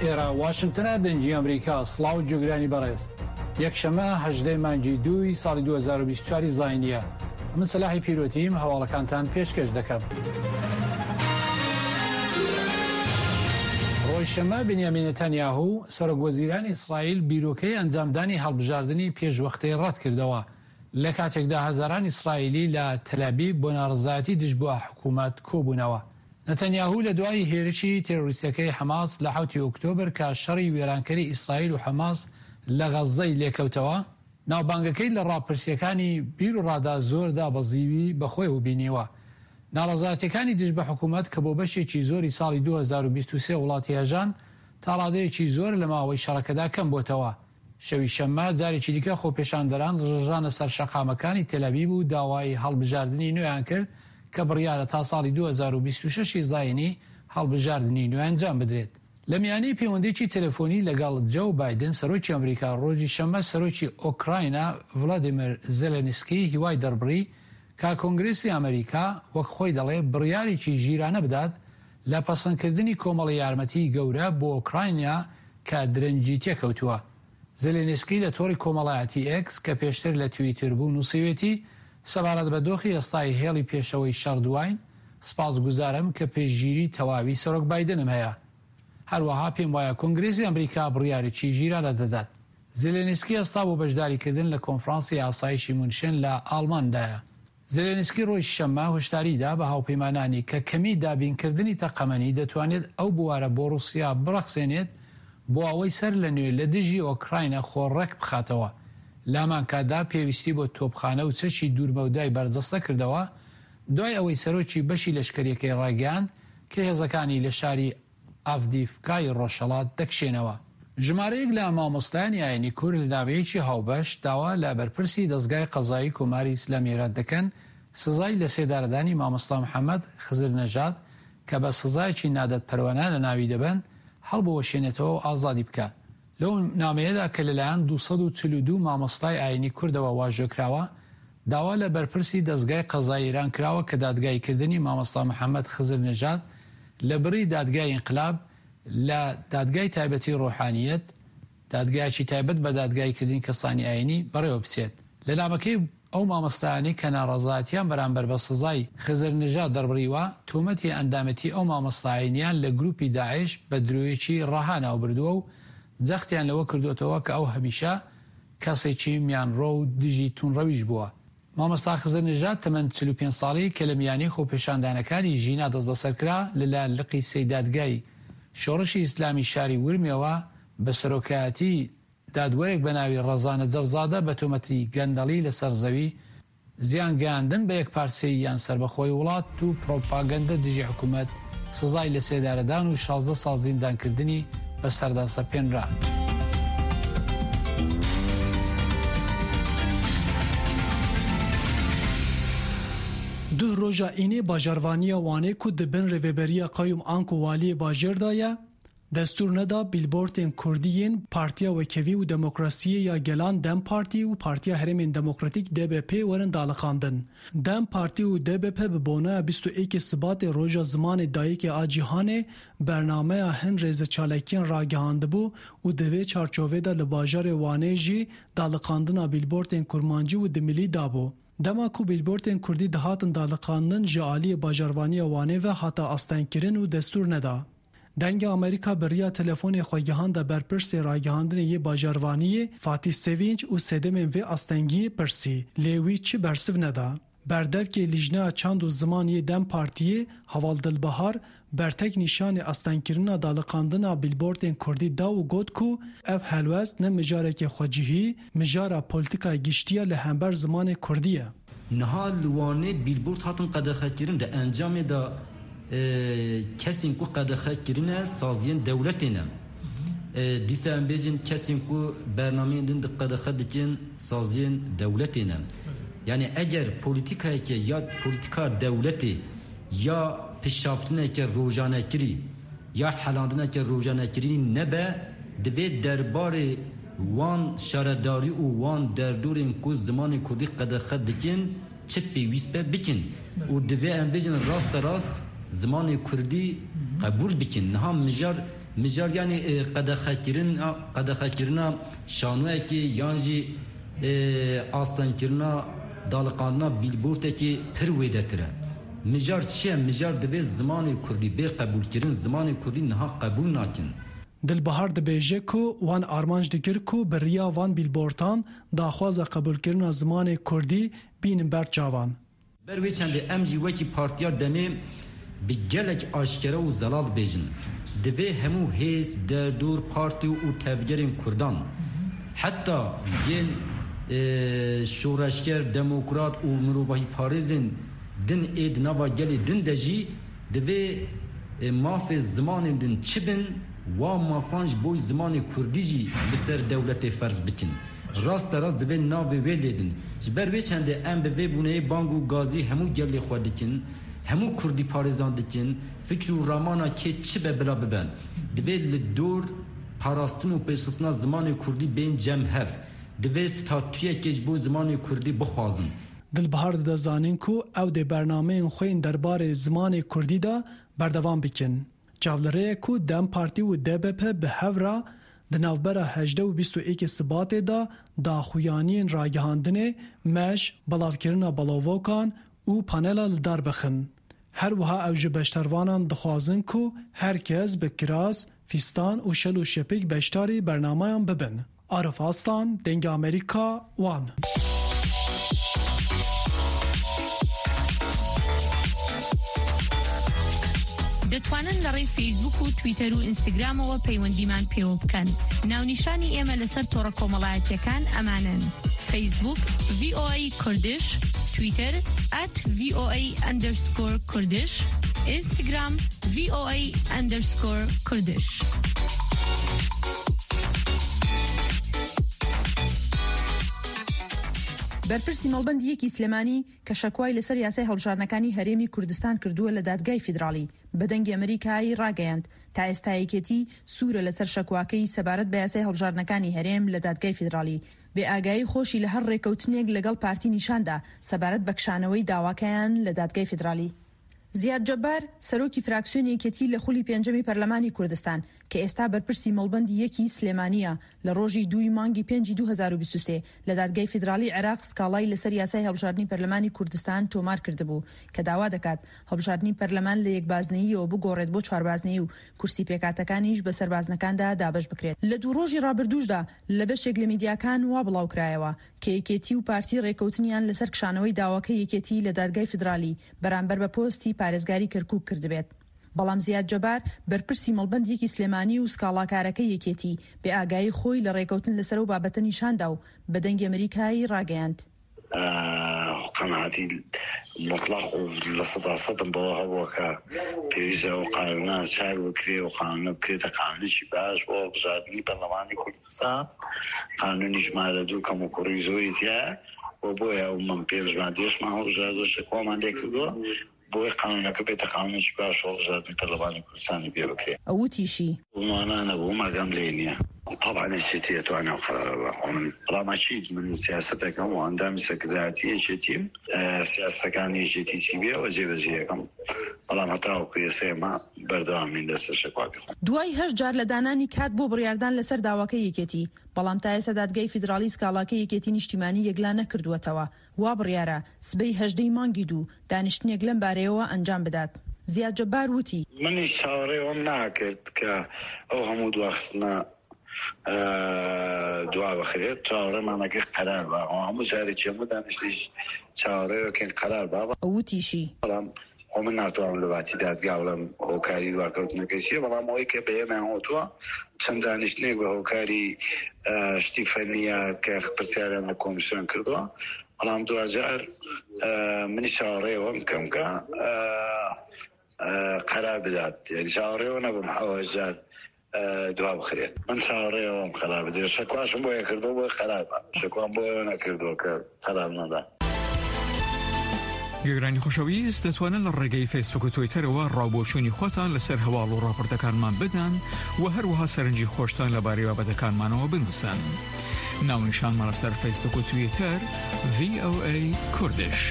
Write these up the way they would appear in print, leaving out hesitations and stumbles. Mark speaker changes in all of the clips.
Speaker 1: لێرە واشنگتنە دەنجی ئەمریکا سڵاو و جوگرانی بەڕێز یەکشەمە 18 مانگی 2 ساڵی 2024 زاینیە من سەلاحی پیرۆتیم هەواڵەکانتان پێشکەش دەکەم. ڕۆژشەمە بنیامین نێتانیاهو سەرۆکوەزیرانی ئیسرائیل بیرۆکەی ئەنجامدانی هەڵبژاردننی پێشوەختەی ڕەت کردەوە لە کاتێکدا هەزاران ئیسرائیلی لە تەلەبیب بۆ ناڕزایەتی دژ بۆ حکوومەت کۆبوونەوە. نەتەنیاهو لە دوای هێرشی تێرۆریستەکەی حەماس لە 7 ئۆکتۆبر کە شەڕی وێرانکەری ئیسرائیل و حەماس لە غەزەی لێکەوتەوە ناوبانگەکەی لە ڕاپرسیەکانی بیر و ڕادا زۆر دابەزیوی بەخۆی وبینیوە. ناڕەزایەتیەکانی دژ بە حکوومەت کە بۆ بەشێکی زۆری ساڵی 2023 وڵاتی هێژان تا ڕادەیەکی زۆر لە ماوەی شەڕەکەدا کەم بۆتەوە. شەوی شەممە جارێکی دیکە خۆپێشاندەران ڕژانە سەر شەقامەکانی تەلەبیب و داوای هەڵبژاردننی نوێیان کرد کە بڕیارە تا ساڵی 2026 زاینی هەڵبژاردننی نوێ ئەنجام بدرێت. لە میانەی پەیوەندیی تەلەفۆنی لەگەڵ جو بایدن سەرۆکی ئەمریکا ڕۆژی شەممە سەرۆکی ئۆکراینە ڤڵادیمیر زێلێنسکی هیوای دەربڕی کا کۆنگرێسی ئەمریکا وەک خۆی دەڵێ بڕیارێکی ژیرانە بدات لە پەسەندکردنی کۆمەڵی یارمەتی گەورە بۆ ئۆکراینیا کە درەنجی تێکەوتووە. زێلێنسکی لە تۆڕی کۆمەڵایەتی ئێکس کە پێشتر لە تویتر بوو نووسیوێتی سەبارەت بە دۆخی ئێستای هێڵی پێشەوەی شەڕدوین سپاس گوزارم کە پێشگیری تەواوی سەرۆک بایدنم هەیە. هەروەها پێم وایە کۆنگرێسی ئەمریکا بڕیارێکی ژیرانە دەدات. زێلێنسکی ئێستا بۆ بەشداریکردن لە کۆنفرانسی ئاسایشی مونشن لە ئاڵماندایە. زێلێنسکی ڕۆژی شەممە هۆشداریدا بە هاوپەیمانانی کە کەمی دابینکردنی تەقەمەنی دەتوانێت ئەو بوارە بۆ رووسیا بڕەخسێنێت بۆ ئەوەی سەر لە نوێ لە دژی ئۆکراینە خۆڕەک بخاتەوە. لامان کادا پێویستی بۆ تۆپخانە و چەشی دوورمەودای بەرجەستە کردەوە دوای ئەوەی سەرۆکی بەشی لەشکریەکەی ڕاگەیاند کە هێزەکانی لە شاری ئافدیفکای ڕۆژهەڵات دەکشێنەوە. ژمارەیەک لە مامۆستایانی ئاینی کورد لە ناوەیەکی هاوبەش داوا لە بەرپرسی دەستگای قەزایی کۆماری ئیسلامی ئێران دەکەن سزای لە سێدارەدانی مامۆستا محەممەد خزر نەژاد کە بە سزایەکی نادەت پەروەانە لە ناوی دەبن هەڵبوەشێنێتەوە و ئازادی بکە. لەو نامەیەدا کە لەلایەن 242 مامۆستای ئاینی کوردەوە واژۆکراوە داوا لە بەرپرسی دەستگای قەزایی ئێران کراوە کە دادگایکردنی مامۆستا محەممەد خزر نەژاد لە بڕی دادگای ئینقلاب لە دادگای تایبەتی ڕۆحانیەت دادگایکی تایبەت بە دادگایکردنی کەسانی ئاینی بەڕێوە بچێت. لە نامەکەی ئەو مامۆستایانی کە ناڕەزایەتیان بەرامبەر بە سزای خزر نەژاد دەربڕیوە تۆمەتی ئەندامەتی ئەو مامۆستایانیان لە گروپی داعش بە درۆیەکی ڕەهاناو بردووە و جەختیان لەوە کردوێتەوە کە ئەو هەمیشە کەسێکی میانڕۆ و دژی تونڕەویش بووە. مامۆستا خزر نەژاد تەمەن 45 ساڵی کە لە میانەی خۆپێشاندانەکانی ژینا دەست بەسەرکرا لەلایەن لقی سەی دادگای شۆڕشی ئیسلامی شاری ورمێەوە بە سەرۆکایەتی دادوەرێک بە ناوی ڕەزانە جەوزادە بە تۆمەتی گەندەڵی لەسەر زەوی زیان گەیاندن بە یەک پارچەی یان سەربەخۆی وڵات و پرۆپاگەندە دژی حکوومەت سزای لە سێدارەدان و 16 ساڵ زیندانکردنی بەسەردا سەپێنرا.
Speaker 2: دو ڕۆژە ئینێ باژاروانیە وانێ ku dibin rêveberiya Qayûm Ank û Waliyê Bajêr ye destûr neda bîlbordên Kurdî yên Partiya Wekevî û Demokrasiyê ya Gelan Dem Partî û Partiya Herêmên Demokratîk DBP werin daliqandin. Dem Partî û DBP bi boneya 21 Sibatê roja zimanê dayîkê a cîhanê bernameya hin rêzečalekiyên ragihandibû û di vê çarçovê de li bajarê Wanê jî daliqandina bîlbordên kurmancî û dimilî dabû. Dema ku bîlbordên Kurdî dihatin daliqandin ji aliyê bajarvaniya Wanê ve hata astenkirin û destûr neda. Dengê Amerîka biriya telefonê xwegihan da berpirsê ragihandinê yê bajarvaniyê Fatih Sevinç û sedemên vê astengiyê pirsî lê wî çi bersiv neda. Berdevkê lijneya çand û ziman yê Dem Partiyê Heval Dilbihar bertek nîşanê astenkirina daliqandina bîlbordên Kurdî da û got ku ev helwest ne mijarekê xwecihî mijara polîtikaya giştiya li hember zimanê Kurdî ye.
Speaker 3: Niha li Wanê bîlbord hatin qedexekirin de encamê da kesên ku qedexekirine saziyên dewletê ne. Dîsa em bêjin kesên ku bernameyên din di qedexe dikin saziyên dewletê ne. Yani eğer politikayeke ya politika devletê ya pişaftineke rojanekirî ya helandineke rojanekirî nebe dibe derbarê wan şaredarî û wan derdorên ku zimanê Kurdî qedexe dikin çi pêwîst be bikin û divê em bêjin rast rast zimanê Kurdî qebûl bikin. Niha mijar مجار یعنی قدخه کرنا شانوه که یانجی آستان کرنا دالقاندنا بیلبورت که پرویده تره مجار چیه؟ مجار دوی زمان کردی بی قبول کرن زمان کردی نها قبول ناکن
Speaker 2: دلبهار دبیجه کو وان آرمانج دکر کو بریا وان بیلبورتان داخواز قبول کرنا زمان کردی بین بر جوان
Speaker 3: بروی چنده امجی وکی پارتیار دمه بگلک آشکره و زلال بیجن دوی همو هیس در دور پارتی و تفگرین کردان حتی ین شورشگر دموکرات و مروباهی پارزین دن اید نبا گلی دن دجی دوی ماف زمان دن چبن و مافانج بوی زمان کردی جی بسر دولت فرض بکن راست دوی نابه ویلیدن بروی چنده ام به بونه بانگو گازی همو گلی خودکن همو کردی پارزان دکن فکر و رامانا که چه بلا ببن دوی لدور پاراستن و پیشخصنا زمان کردی بین جمع هف دوی ستاتویه که بو زمان کردی بخوازن
Speaker 2: دلبهار دا زانین کو او ده برنامه خوین دربار زمان کردی دا بردوام بکن. چاولره کو دم پارتی و DBP به هورا د نوبره 18 و 21 سبات دا خویانین راگهاندنه مش بلاوکرنا بلاوکان و پانلا لدار بخن. هر وها او جبشتروانان دخوازن کو هرکز به کراس، فیستان و شل و شپیک بشتاری برنامه هم ببن. عارف آستان، دنگ امریکا، وان.
Speaker 4: دەتوانن لەڕێی فیسبوک و تویتەر و ئینستاگرامەوە پەیوەندیمان پێوە بکەن. ناونیشانی ئێمە لەسەر تۆڕە کۆمەڵایەتیەکان ئەمانن: فیسبوک VOA کوردش، تویتر @VOA_کوردش، ئینستاگرام VOA_کوردش.
Speaker 5: بەرپرسی مەڵبەندیەکی سلێمانی کە شەکوای لەسەر یاسای هەڵبژارنەکانی هەرێمی کوردستان کردووە لە دادگای فیدراڵی بەدەنگی ئەمریکایی ڕاگەیاند تا ئێستایەکێتی سوورە لەسەر شەکواکەی سەبارەت بە یاسای هەڵبژارنەکانی هەرێم لە دادگای فیدراڵی بێ ئاگایی خۆشی لە هەر ڕێکەوتنێک لەگەڵ پارتی نیشاندا سەبارەت بە کشانەوەی داواکەیان لە دادگای فیدراڵی. زیاد جەبار سەرۆکی فراکسیۆنی یەکێتی لە خولی پێنجەمی پەرلەمانی کوردستان کە ئێستا بەرپرسی مەڵبەندی یەکی سلێمانیە لە ڕۆژی 2 مانگی 5 2023 لە دادگای فیدراڵی عێراق سکاڵای لەسەر یاسای هەڵبژاردننی پەرلەمانی کوردستان تۆمار کردبوو کە داوا دەکات هەڵبژاردننی پەرلەمان لە یەکبازنەییەوە بگۆڕێت بۆ چواربازنەیی و کورسی پێکاتەکانیش بە سەربازنەکاندا دابەش بکرێت. لە دوو ڕۆژی ڕابردووشدا لە بەشێک لە میدیاکان وا بڵاوکرایەوە کە یەکێتی و پارتی ڕێکەوتنیان لەسەر کشانەوەی داواکە یەکێتی لە دادگای فیدراڵی بەرامبەر بە پۆستی پارێزگاری کەرکووک کردبێت. بەڵام زیاد جەبار بەرپرسی مەڵبەندیەکی سلێمانی و سکاڵاکارەکە یەکێتی بێ ئاگایی خۆی لە ڕێکەوتن لەسەر و بابەتە نیشاندا و بەدەنگی ئەمریکایی ڕاگەیاند.
Speaker 6: قەناعەتی مطلق و لە سەدا سەدم بەوە هەبووە کە پێویستە و قانونا چاک بکرێ و قانون بکرێتە قانونێکی باش بۆ هەڵبژاردننی پەرلەمانی کوردستان، قانونی ژمارە 2 کەم و کوڕی زۆری تایە و بۆیە من پێشمان هەڵبژاردنە شەکوامان لێ کردووە بۆی قانونەکە بێتە قانونێکی باش هەڵبژاردننی پەرلەمانی کوردستانی پێ بکرێت.
Speaker 5: ئەوتیشی
Speaker 6: ومانە بوو مەگەم لێ نییە. طبعا الشتي يتوانى قرار والله ما أكيد من سياستكم وعندهم سكرتاتي شتيم سياسة كان يجتي تبيه وجيب زيكم والله ما تاو كيسه ما بردوام من دست شکواک.
Speaker 5: دوای 8 جار لە دانانی کات بۆ بڕیاردان لەسەر داواکە یەکێتی بەڵام تا ئێستا دادگای فیدراڵی سکاڵاکە یەکێتی نیشتیمانی یەکلا نەکردووەتەوە. وا بڕیارە سبەی 18 مانگی 2 دانیشتنێک لەم بارەیەوە ئەنجام بدات. زیاد جەبار وتی
Speaker 6: منیش چاوەڕێوەم ناکرد کە ئەو هەموو دواخستنە دعا بخير چاوره مانگه قرار با همون جاری چمو دانشلیش چاوره وکن قرار با
Speaker 5: اوتیشی
Speaker 6: بلام ومن ناتوام لباتی دادگاه ولم هوکاری دواکوت نکشیه بلام اوی که به من هوتوا چند دانشنیک به هوکاری شتی فنیات که پرسیارم کمیسیون کردوا بلام دو جار منی چاوره وم کم که قرار بداد یعنی چاوره و نبم حواجار دعا بخير من شاوري يوم قرار بدي شكواش بو يكردو بو قرار شكوان بو نكردو قرار ندا
Speaker 7: گەگرانی خۆشەویست دەتوانن لە ڕێگەی فیسبوک و تویتەرەوە ڕاوبۆچوونی خۆتان لەسەر هەواڵ و ڕاپۆرتەکانمان بدەن و هەروەها سەرنجی خۆشتان لەبارەی بابەتەکانمانەوە بنووسن. ناونیشانمان لەسەر فیسبوک و تویتەر VOA کوردش.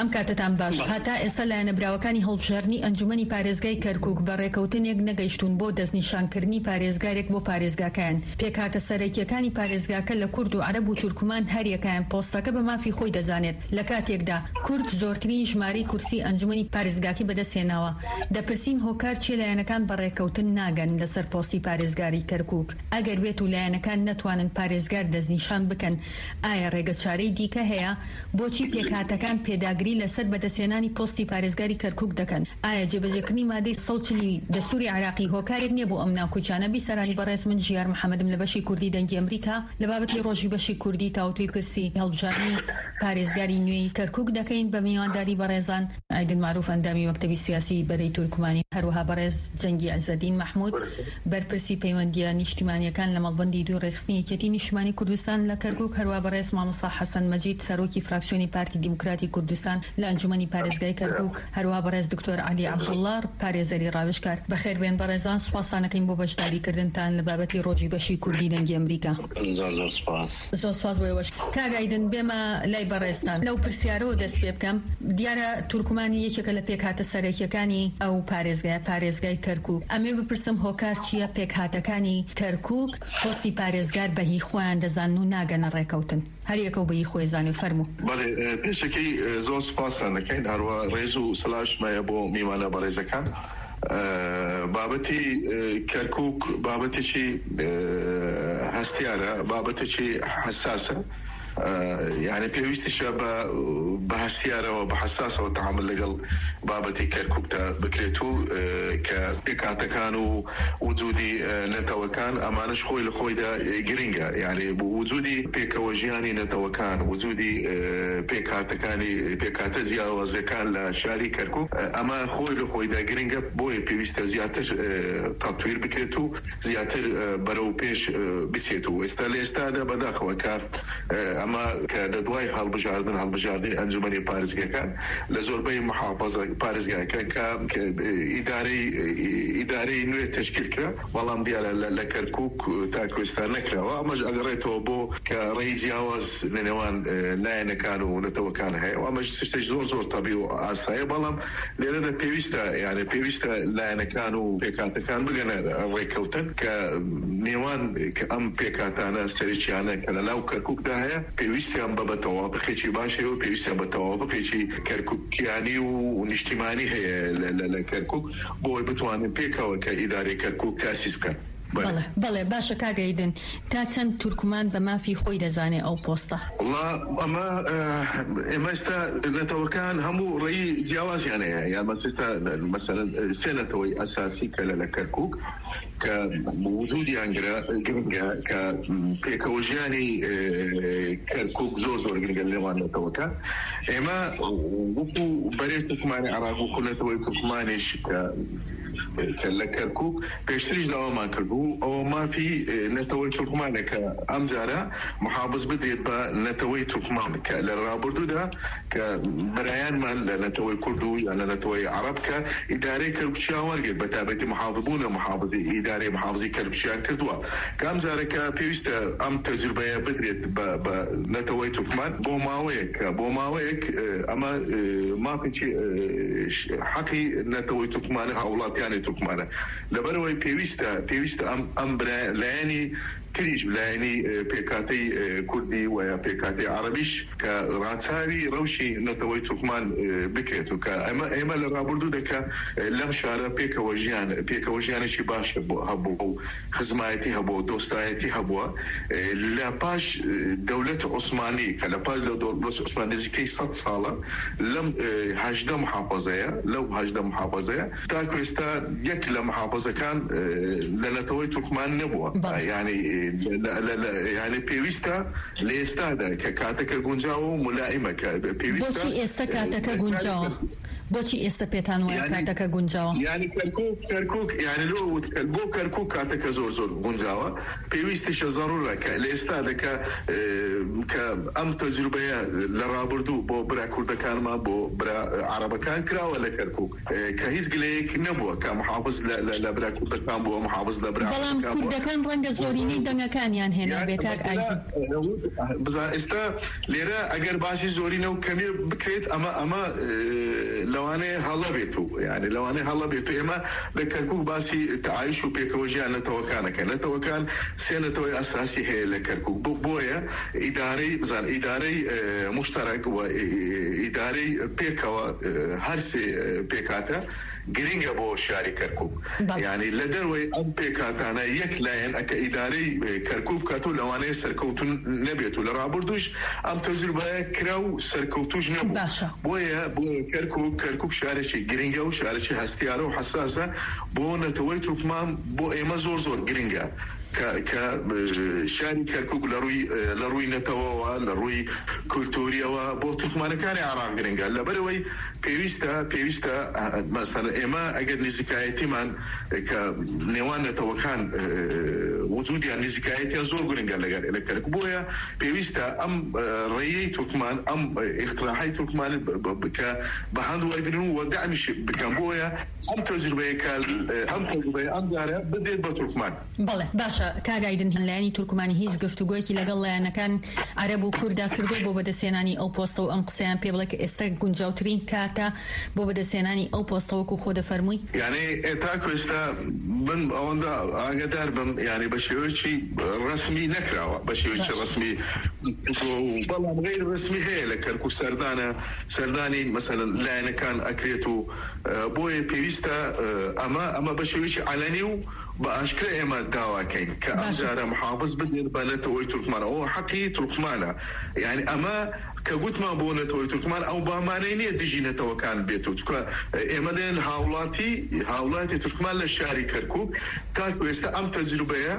Speaker 8: ئەم کاتتان باش هەتا ئێستا لایەنە براوەکانی هەڵبژاردننی ئەنجومەنی پارێزگای کەرکووک بە ڕێکەوتنێک نەگەیشتون بۆ دەستنیشانکردنی پارێزگارێک بۆ پارێزگاکان پێکاتە سەرەکیەکانی پارێزگاکە لە کورد و عەرەب و تورکمان هەریەکان پۆستەکە بە مافی خۆی دەزانێت لە کاتێکدا کورد زۆرترین ژمارەی کورسی ئەنجومەنی پارێزگاکی بەدەستهێناوە دەپرسین هۆکار چێ لایەنەکان بە ڕێکەوتن ناگەن لەسەر پۆستی پارێزگاری کەرکووک ئەگەر بێت و لایەنەکان نەتوانن پارێزگار دەستنیشان بکەن ئایا ڕێگەچارەی دیکە هەیە بۆچی پێکاتەکان پێداگری لەسەر بەدەستهێنانی پۆستی پارێزگاری کەرکووک دەکەن ئایا جێبەجێکردنی مادەی 140 دەستوری عراقی هۆکارێک نییە بۆ ئەم ناوکوچانە بیسەرانی بەڕێز من ژیار محەممەدم لە بەشی کوردی دەنگی ئەمریکا لە بابەتی ڕۆژی بەشی کوردی تاوتوی پرسی هەڵبژاردننی پارێزگاری نوێی کەرکووک دەکەین بە میوانداری بەڕێزان ئایدن معروف ئەندامی مەکتەبی سیاسی بەرەی تورکمانی هەروەها بەڕێز جەنگی عەزەدین مەحموود بەرپرسی پەیوەندیە نیشتیمانیەکان لە مەڵبەندی دوو ڕێخستنی یەکێتی نیشتیمانی کوردستان لە کەرکووک هەروە بەڕێز مامۆستا حەسەن مەجید سەرۆکی فراکسیۆنی پارتی دیموکراتی کوردستان لە ئەنجومەنی پارێزگای کەرکووک هەروە بەڕێز دکتۆر عەلی عەبدوڵڵا پارێزەری ڕاوێژکار بەخێربێن بەڕێزان سوپاسانەکەین بۆ بەشداریکردنتان لە بابەتی ڕۆژی بەشی کوردی دەنگی ئەمریکا زۆر سپاس بۆیەوەش کاگایدن بێمە لای بەڕێزتان لەو پرسیارەوە دەست پێ بکەم دیارە تورکمانی یەکێکە لە پێکهاتە سەرەکیەکانی ئەو پارێزگای کەرکووک ئەمێ بپرسم هۆکار چییە پێکهاتەکانی کەرکووک پۆستی پارێزگار بەهی خۆیان دەزانن و ناگەنە ڕێکەوتن هەریەکە و بەهی خۆی زانێ فەرموو
Speaker 9: بەڵێ پێشەکەی زۆر سپاسان دەکەین هەروە ڕێز و سەلاشمایە بۆ میوانە بەڕێزەکان بابەتی کەرکووک بابەتێکی هەستیارە بابەتێکی حساسە يعني پێویستیشە بە هەستیارەوە بە حساسەوە تەعامل لەگەڵ بابەتی کەرکووکدا بکرێت و کە پێکاتەکان و وجودی نەتەوەکان ئەمانش خۆی لە خۆیدا گرنگە يعني وجودی پێکەوە ژیانی نەتەوەکان وجودی پێکاتە جیاوازەکان لە شاری کەرکووک ئەمە خۆی لە خۆیدا گرنگە بۆیە پێویستە زیاتر تەطویر بکرێت و زیاتر بەرەو پێش بچێت و ئێستا لە ئێستادا بەداخەوە کار ئەمە کە لە دوای هەڵبژاردننی ئەنجومەنی پارێزگاکان لە زۆربەی محافەزە پارێزگاکان کە ئیدارەی نوێ تشکیل کرا بەڵام دیارە لە کەرکووک تا کوێستان نەکراوە ئەمەش ئەگەڕێتەوە بۆ کە ڕێی جیاواز لە نێوان لایەنەکان و نەتەوەکان هەیە و ئەمەش تشتێک زۆر تەبیعی و ئاساییە بەڵام لێرەدا پێویستە لایەنەکان و پێکاتەکان بگەنە ڕێکەوتن کە نێوان کە ئەم پێکاتانە سەرچیانە کە لەناو کەرکووکدا هەیە پێویستیان بە تەواوبخێکی باشەیە و پێویستیان بە تەواوبخێکی کەرکووکیانی و نیشتیمانی هەیە لە کەرکووک بۆی بتوانن پێکەوە کە ئیدارەی کەرکووک تاسیس بکەن
Speaker 8: بەڵێ باشە کاگەیدن تا چەند تورکمان بە مافی خۆی دەزانێ ئەو پۆستە
Speaker 9: ئەمە ئێمەستا نەتەوەکان هەموو ڕێی جیاوازیان هەیە یان مەسەلەن سێ نەتەوەی ئەساسی کە لە کەرکووک کە وجودیان گرنگە کە پێکەوە ژیانی کەرکووک زۆر گرنگە لێوان نەتەوەکە ئێمە وەکو بەرێ تورکمانی عێراق و نەتەوەی تورکمانیش کە لە کەرکووک پێشتریش داوامان کردبوو ئەوە مافی نەتەوەی تورکمانێکە ئەم جارە محافظ بدرێت بە نەتەوەی تورکمان کە لە ڕابردوودا کە بەرایانمان لە نەتەوەی کورد و یان لە نەتەوەی عەرەب کە ئیدارەی کەرکووکیان وەرگێت بە تایبەتی محافظبوونە محافظی ئیدارەی محافظی کەرکووکیان کردووە کە ئەم جارەکە پێویستە ئەم تەجروبەیە بدرێت بە نەتەوەی تورکمان بۆ ماوەیەک ئەمە مافێکی حەقی نەتەوەی تورکمانە هاوڵاتیانی تورکمانە لەبەرەوەی پێویستە ئەم لایەنی تریش لایەنی پێکاتەی کوردی و یا پێکاتی عەرەبیش کە ڕاچاوی ڕەوشی نەتەوەی تورکمان بکرێت و کە ئێمە لە ڕابردوو دەکە لەم شارە پێکەوە ژیانێکی باش هەبوو و خزمایەتی هەبوو دۆستایەتی هەبووە لە پاش دەولەتی عوسمانی کە لە پاش دەولەتی عوسمانی نزیکەی 100 ساڵە لەم 18 محافەزەیە تا کوێستا یەک لە محافەزەکان لە نەتەوەی تورکمان نەبووە يعني پێویستە لە ئێستادا کە کاتەکە گونجاوە و ملائمەکە
Speaker 8: بۆچی ئێستا کاتەکە گونجاوە بۆچی ئێستا پێتان وایە کاتەکە گونجاوە؟
Speaker 9: یعنی کەرکووک یعنی بۆ کەرکووک کاتەکە زۆر گونجاوە پێویستیشە ضرورە کە لە ئێستا دەکە کە ئەم تەجروبەیە لە ڕابردوو بۆ برا کوردەکانمان بۆ برا عەرەبەکان کراوە لە کەرکووک کە هیچ گلەیەک نەبووە کە محافظ لە برا کوردەکان بووە محافظ لە برا
Speaker 8: بەڵام کوردەکان ڕەنگە زۆرینەی دەنگەکانیان هێنا بێکاک ئاگین
Speaker 9: بزان ئێستا لێرە ئەگەر باسی زۆرینە و کەمی بکرێت ئەمە لەوانەیە هەڵە بێت و یعنی لەوانەیە هەڵە بێت و ئێمە لە کەرکووک باسی تعایش و پێکەوە ژیان نەتەوەکانەکە نەتەوەکان سێ نەتەوەی ئەساسی هەیە لە کەرکووک بۆیە ئیدارەی مشتەرەک و ئیدارەی پێکەوە هەر سێ پێکاتە گرنگە بۆ شاری کەرکووک یعنی لە دەروەی ئەم پێکاتانە یەک لایەن ئەکە ئیدارەی کەرکووک کات و لەوانەیە سەرکەوتون نەبێت و لە ڕابردوش ئەم تەجروبەیە کرا و سەرکەوتوش نەبوو بۆیە کەرکووک شارێکی گرنگە و شارێکی هەستیارە و حساسە بۆ نەتەوەی تورکمان بۆ ئێمە زۆر گرنگە کە شاری کەرکووک لە ڕووی نەتەوەوە لە ڕووی کولتوریەوە بۆ تورکمانەکانی عێراق گرنگە لەبەرەوەی پێویستە مەسەڵەن ئێمە ئەگەر نزیکایەتیمان کە نێوان نەتەوەکان وجودیان نزیکایەتیان زۆر گرنگە لە کەرکووک بۆیە پێویستە ئەم ڕێیەی تورکمان ئەم اختراحی تورکمان کە بە هەند وەرگرن و دەعمیش بکەن بۆیە ئەم تەجروبەیە ئەم جارە بدرێت بە تورکمان.
Speaker 8: بەڵێ باشە کاگایدن هەنلایانی تورکمانی هیچ گفتوگویەکی لەگەڵ لایەنەکان عەرەب و کووردا کردو بۆ بەدەستێنانی ئەو پۆستە و ئەم قسەیان پێ بڵێ کە ئێستا گونجاوترین کاتە بۆ بەدەستێنانی ئەو پۆستە وەکو خۆ دەفەرمووی؟
Speaker 9: یعنی تاکو ئێستا من ئەوەندا ئاگادار بم یعنی بە شێوەیەکی ڕسمی نەکراوە بە شێوەیەکی ڕسمی بەڵام غیر ڕسمی هەیە لە کەرکووک سەردانی مەسەلەن لایەنەکان ئەکرێت و بۆیە پێویستە ئەمە بە شێوەیەکی عەلەنی و بە ئاشکرا ئێمە داواکەین کە ئەم جارە محافظ بدرێت بە نەتەوەی تورکمانە ئەوە حەقی تورکمانە یعنی ئەمە کە گوتمان بۆ نەتەوەی تورکمان ئەو بامانەی نییە دژی نەتەوەکان بێت و چکە ئێمە دێن هاوڵاتی تورکمان لە شاری کەرکووک تاکو ئێستا ئەم تەجروبەیە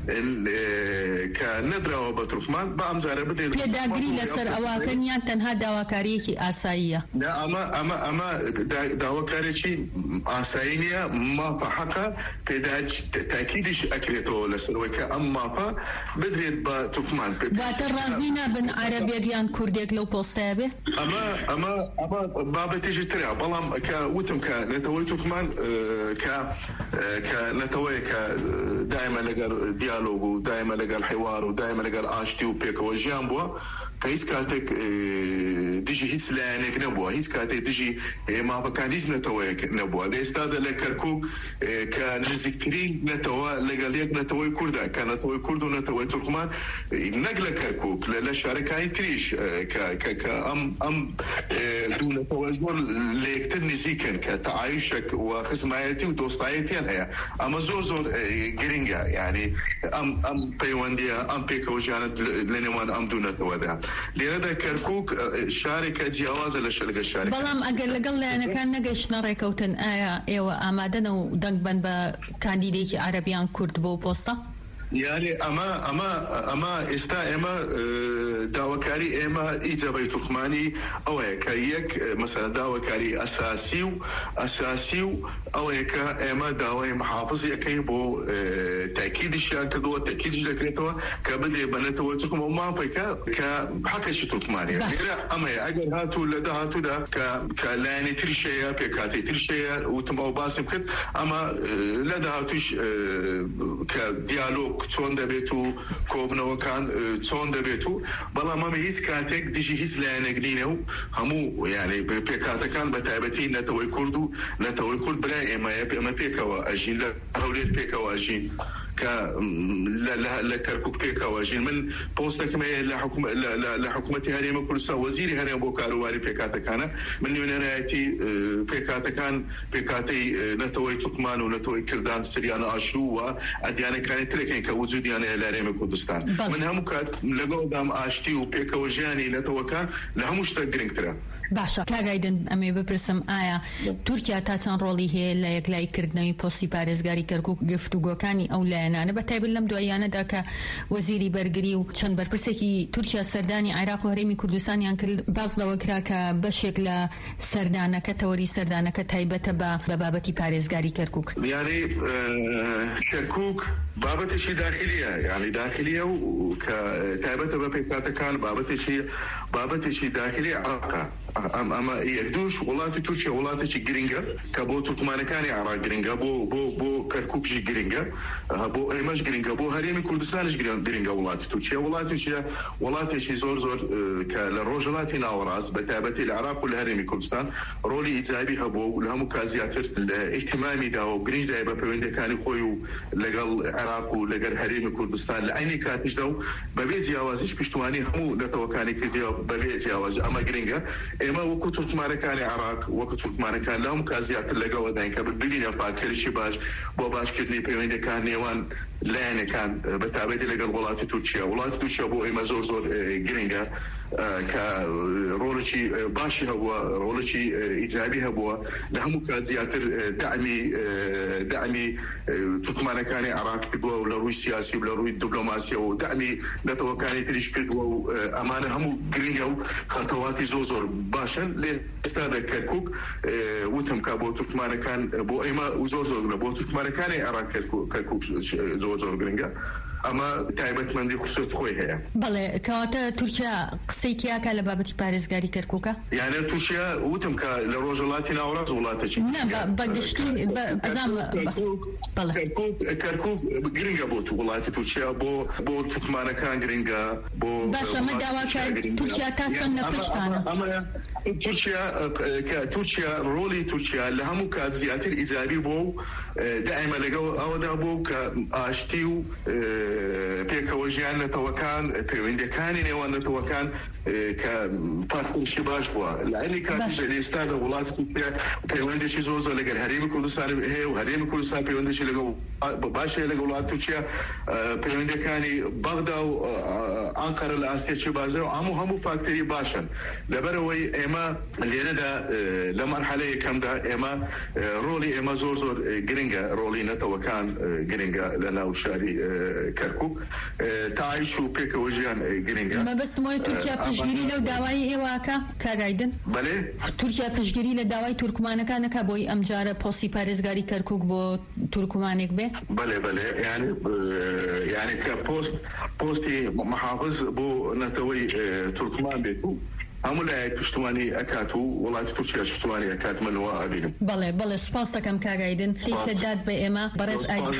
Speaker 9: کە نەدراوە بە تورکمان بە ئەم جارە بدرێت
Speaker 8: پێداگری لەسەر ئەواکەن یان تەنها داواکاریەکی ئاساییە؟
Speaker 9: ئەمە داواکارێکی ئاسایی نییە ماپە حەقە تاکیدش ئەکرێتەوە لەسەرەوەی کە ئەم ماپە بدرێت بە تورکمان
Speaker 8: واتە ڕازی نابن عەرەبێک یان کوردێک لەو پۆستەیە بێ؟
Speaker 9: ئەمە بابەتێکی ترە بەڵام کە وتم کە نەتەوەی تورکمان کە نەتەوەیە کە دایمە لەگەڵ دیالۆگ و دایمە لەگەڵ حیوار و دایمە لەگەڵ ئاشتی و پێکەوە ژیان بووە کە هیچ کاتێک دژی هیچ لایەنێک نەبووە هیچ کاتێک دژی ماپەکان هیچ نەتەوەیەک نەبووە لە ئێستادا لە کەرکووک کە نزیکترین نەتەوە لەگەڵ یەک نەتەوەی کووردا کە نەتەوەی کورد و نەتەوەی تورکمان نەک لە کەرکووک لە شارەکانی تریش کە ئەم دوو نەتەوە زۆر لە یەکتر نزیکن کە تەعایشێک و خزمایەتی و دۆستایەتیان هەیە ئەمە زۆر گرنگە یعنی ئەم پەیوەندیە ئەم پێکەوە ژیانە لە نێوان ئەم دوو نەتەوەدا لێرەدا کەرکووک شارێکە جیاوازە لەگەڵ شارێک
Speaker 8: بەڵام ئەگەر لەگەڵ لایەنەکان نەگەیشتنە ڕێکەوتن ئایا ئێوە ئامادەن و دەنگ بن بە کاندیدێکی عەرەبیان کورد بۆ پۆستە؟
Speaker 9: یعنی ئەمە ئێستا ئێمە داواکاری ئێمە ئیجابەی تورکمانی ئەوەیە کە یەک مەسەلەن داواکاری ئەساسی و ئەوەیە کە ئێمە داوای محافظیەکەی بۆ تاکیدیشیان کردووە تاکیدیش دەکرێتەوە کە بدرێ بە نەتەوەی تورکم و مافێکە کە حەقێکی تورکمانیە لێرە ئەمەیە ئەگەر هاتوو لە داهاتوودا کە لایەنی تریشەیە پێکاتی تریشەیە وتم ئەو باسم کرد ئەمە لە داهاتووش کە دیالۆگ چۆن دەبێت و کۆبنەوەکان چۆن دەبێت و بەڵام ئەمە هیچ کاتێک دژی هیچ لایەنێک نینە و هەموو یعنی پێکاتەکان بە تایبەتی نەتەوەی کورد و نەتەوەی کورد برای ئێمە پێکەوە ئەژین لە هەولێر پێکەوە ئەژین کە لە کەرکووک پێکەوە ژین من پۆستێکم هەیە لە حکوومەتی هەرێمە کوردستان وەزیری هەرێم بۆ کاروباری پێکاتەکانە من نوێنەرایەتی پێکاتەی نەتەوەی تورکمان و نەتەوەی کردان سریانە ئاشوو و ئەدیانەکانی ترێکین کە وجودیانەیە لە هەرێمە کوردستان من هەموو کات لەگەڵدام ئاشتی و پێکەوە ژیانی نەتەوەکان لە هەموو شتێک گرنگترە.
Speaker 8: باشە کاگایدن ئەمێ بپرسم ئایا تورکیا تا چەند ڕۆڵی هەیە لە یەکلایکردنەوەی پۆستی پارێزگاری کەرکووک گفتوگۆکانی ئەو لایەنە لایەنانە بەتایبەت لەم دواییانەدا کە وەزیری بەرگری و چەند بەرپرسێکی تورکیا سەردانی عێراق و هەرێمی کوردستانیان کرد باس لەوە کرا کە بەشێک لە سەردانەکە تەوەری سەردانەکە تایبەتە بە بابەتی پارێزگاری کەرکووک.
Speaker 9: یعنی کەرکووک بابەتێکی داخلیە، یعنی داخلیە و کە تایبەتە بە پێکاتەکان بابەتێکی داخلی عێراقە. ئەمە یەکدوش وڵاتی تورکیا وڵاتێکی گرنگە کە بۆ تورکمانەکانی عێراق گرنگە، بۆ کەرکووکیش گرنگە، بۆ ئێمەش گرنگە، بۆ هەرێمی کوردستانش گرنگە. وڵاتی تورکیا وڵاتێکی زۆر کە لە ڕۆژهەڵاتی ناوەڕاست بە تایبەتی لە عێراق و لە هەرێمی کوردستان ڕۆلی ئیجابی هەبوو و لە هەموو کازیاتر ئیحتیمامی داوە و گرنگ دای بە پەیوەندیەکانی خۆی و لەگەڵ عێراق و لەگەڵ هەرێمی کوردستان لە عینی کاتیشدا و بەبێ جیاوازیش پشتوانی هەموو نەتەوەکانی کردیەوە بەبێ جیاوازی. ئەمە گرنگە. ئێمە وەکو تورکمانەکانی عێراق وەکو تورکمانەکان لە هەموو کازیاتر لەگەڵ داین کە ببینە پاکەریشی باش بۆ باشکردنی پەیوەندیەکان نێوان لایەنەکان بە تایبەتی لەگەڵ وڵاتی تورکیا. وڵاتی تورکیا بۆ ئێمە زۆر گرنگە کە ڕۆڵێکی باشی هەبووە، ڕۆڵێکی ئیجابی هەبووە لە هەموو کازیاتر دعمی تورکمانەکانی عێراق کردووە و لە ڕووی سیاسی و لە ڕووی دیپلۆماسیەوە و دعمی نەتەوەکانی تریش کردووە و ئەمانە هەموو گرنگە و خەتەواتی زۆر باشن. لێ ئێستادا کەرکووک وتم کە بۆ تورکمانەکان بۆ ئێمە زۆر بۆ تورکمانەکانی عێراق کەرکووک زۆر گرنگە. ئەمە تایبەتمەندی خصوصیت خۆی هەیە.
Speaker 8: بەڵێ کەواتە تورکیا قسەی تیاکە لە بابەتی پارێزگاری کەرکووکە؟
Speaker 9: یانە تووشیا وتم کە لە ڕۆژهەڵاتی ناوەڕاست وڵاتێکی
Speaker 8: بەگشتی
Speaker 9: کەرکووک گرنگە بۆ وڵاتی تورکیا، بۆ تورکمانەکان گرنگە، بۆ
Speaker 8: باشە مە داواکار تورکیا تا چەند نەپشتانە
Speaker 9: تورکیا ڕۆلی تورکیا لە هەموو کات زیاتر ئیجابی بۆ و دائما لەگەڵ ئەوەدا بۆ کە ئاشتی و پێکەوە ژیان نەتەوەکان پەیوەندیەکانی نێوان نەتەوەکان کە پارتنەرشی باش بووە. لە عینی کاتیش لە ئێستادا وڵاتی تورکیا پەیوەندێکی زۆر لەگەڵ هەرێمی کوردستان هەیە و هەرێمی کوردستان پەیوەندێکی لەگەڵ باشە لەگەڵ وڵاتی تورکیا. پەیوەندیەکانی بەغدا و ئانقەرە لە ئاسیاچی باشتر و هەموو فاکتەری باشن. لەبەرەوەی ئێمە لێرەدا لە مەرحەلە یەکەمدا ئێمە ڕۆلی ئێمە زۆر گرنگە، ڕۆلی نەتەوەکان گرنگە لە ناو شاری کەرکووک. تاعیش و پێکەوە ژیان گرنگە.
Speaker 8: مەبەستمەوەی تورکیا پشتگیری لەو داوای ئێوەکە کاگایدن؟
Speaker 9: بەڵێ
Speaker 8: تورکیا پشتگیری لە داوای تورکمانەکانەکە بۆی ئەمجارە پۆستی پارێزگاری کەرکووک بۆ تورکمانێک بێ؟
Speaker 9: بەڵێ یعنی کە پۆستی محافظ بۆ نەتەوەی تورکمان بێت و هەموو لایەک پشتوانی ئەکات و وڵاتی تورکیا پشتوانی ئەکات منەوە ئەبینم.
Speaker 8: بەڵێ سوپاس دەکەم کاگایدن تێکە داد بە ئێمە بەڕێز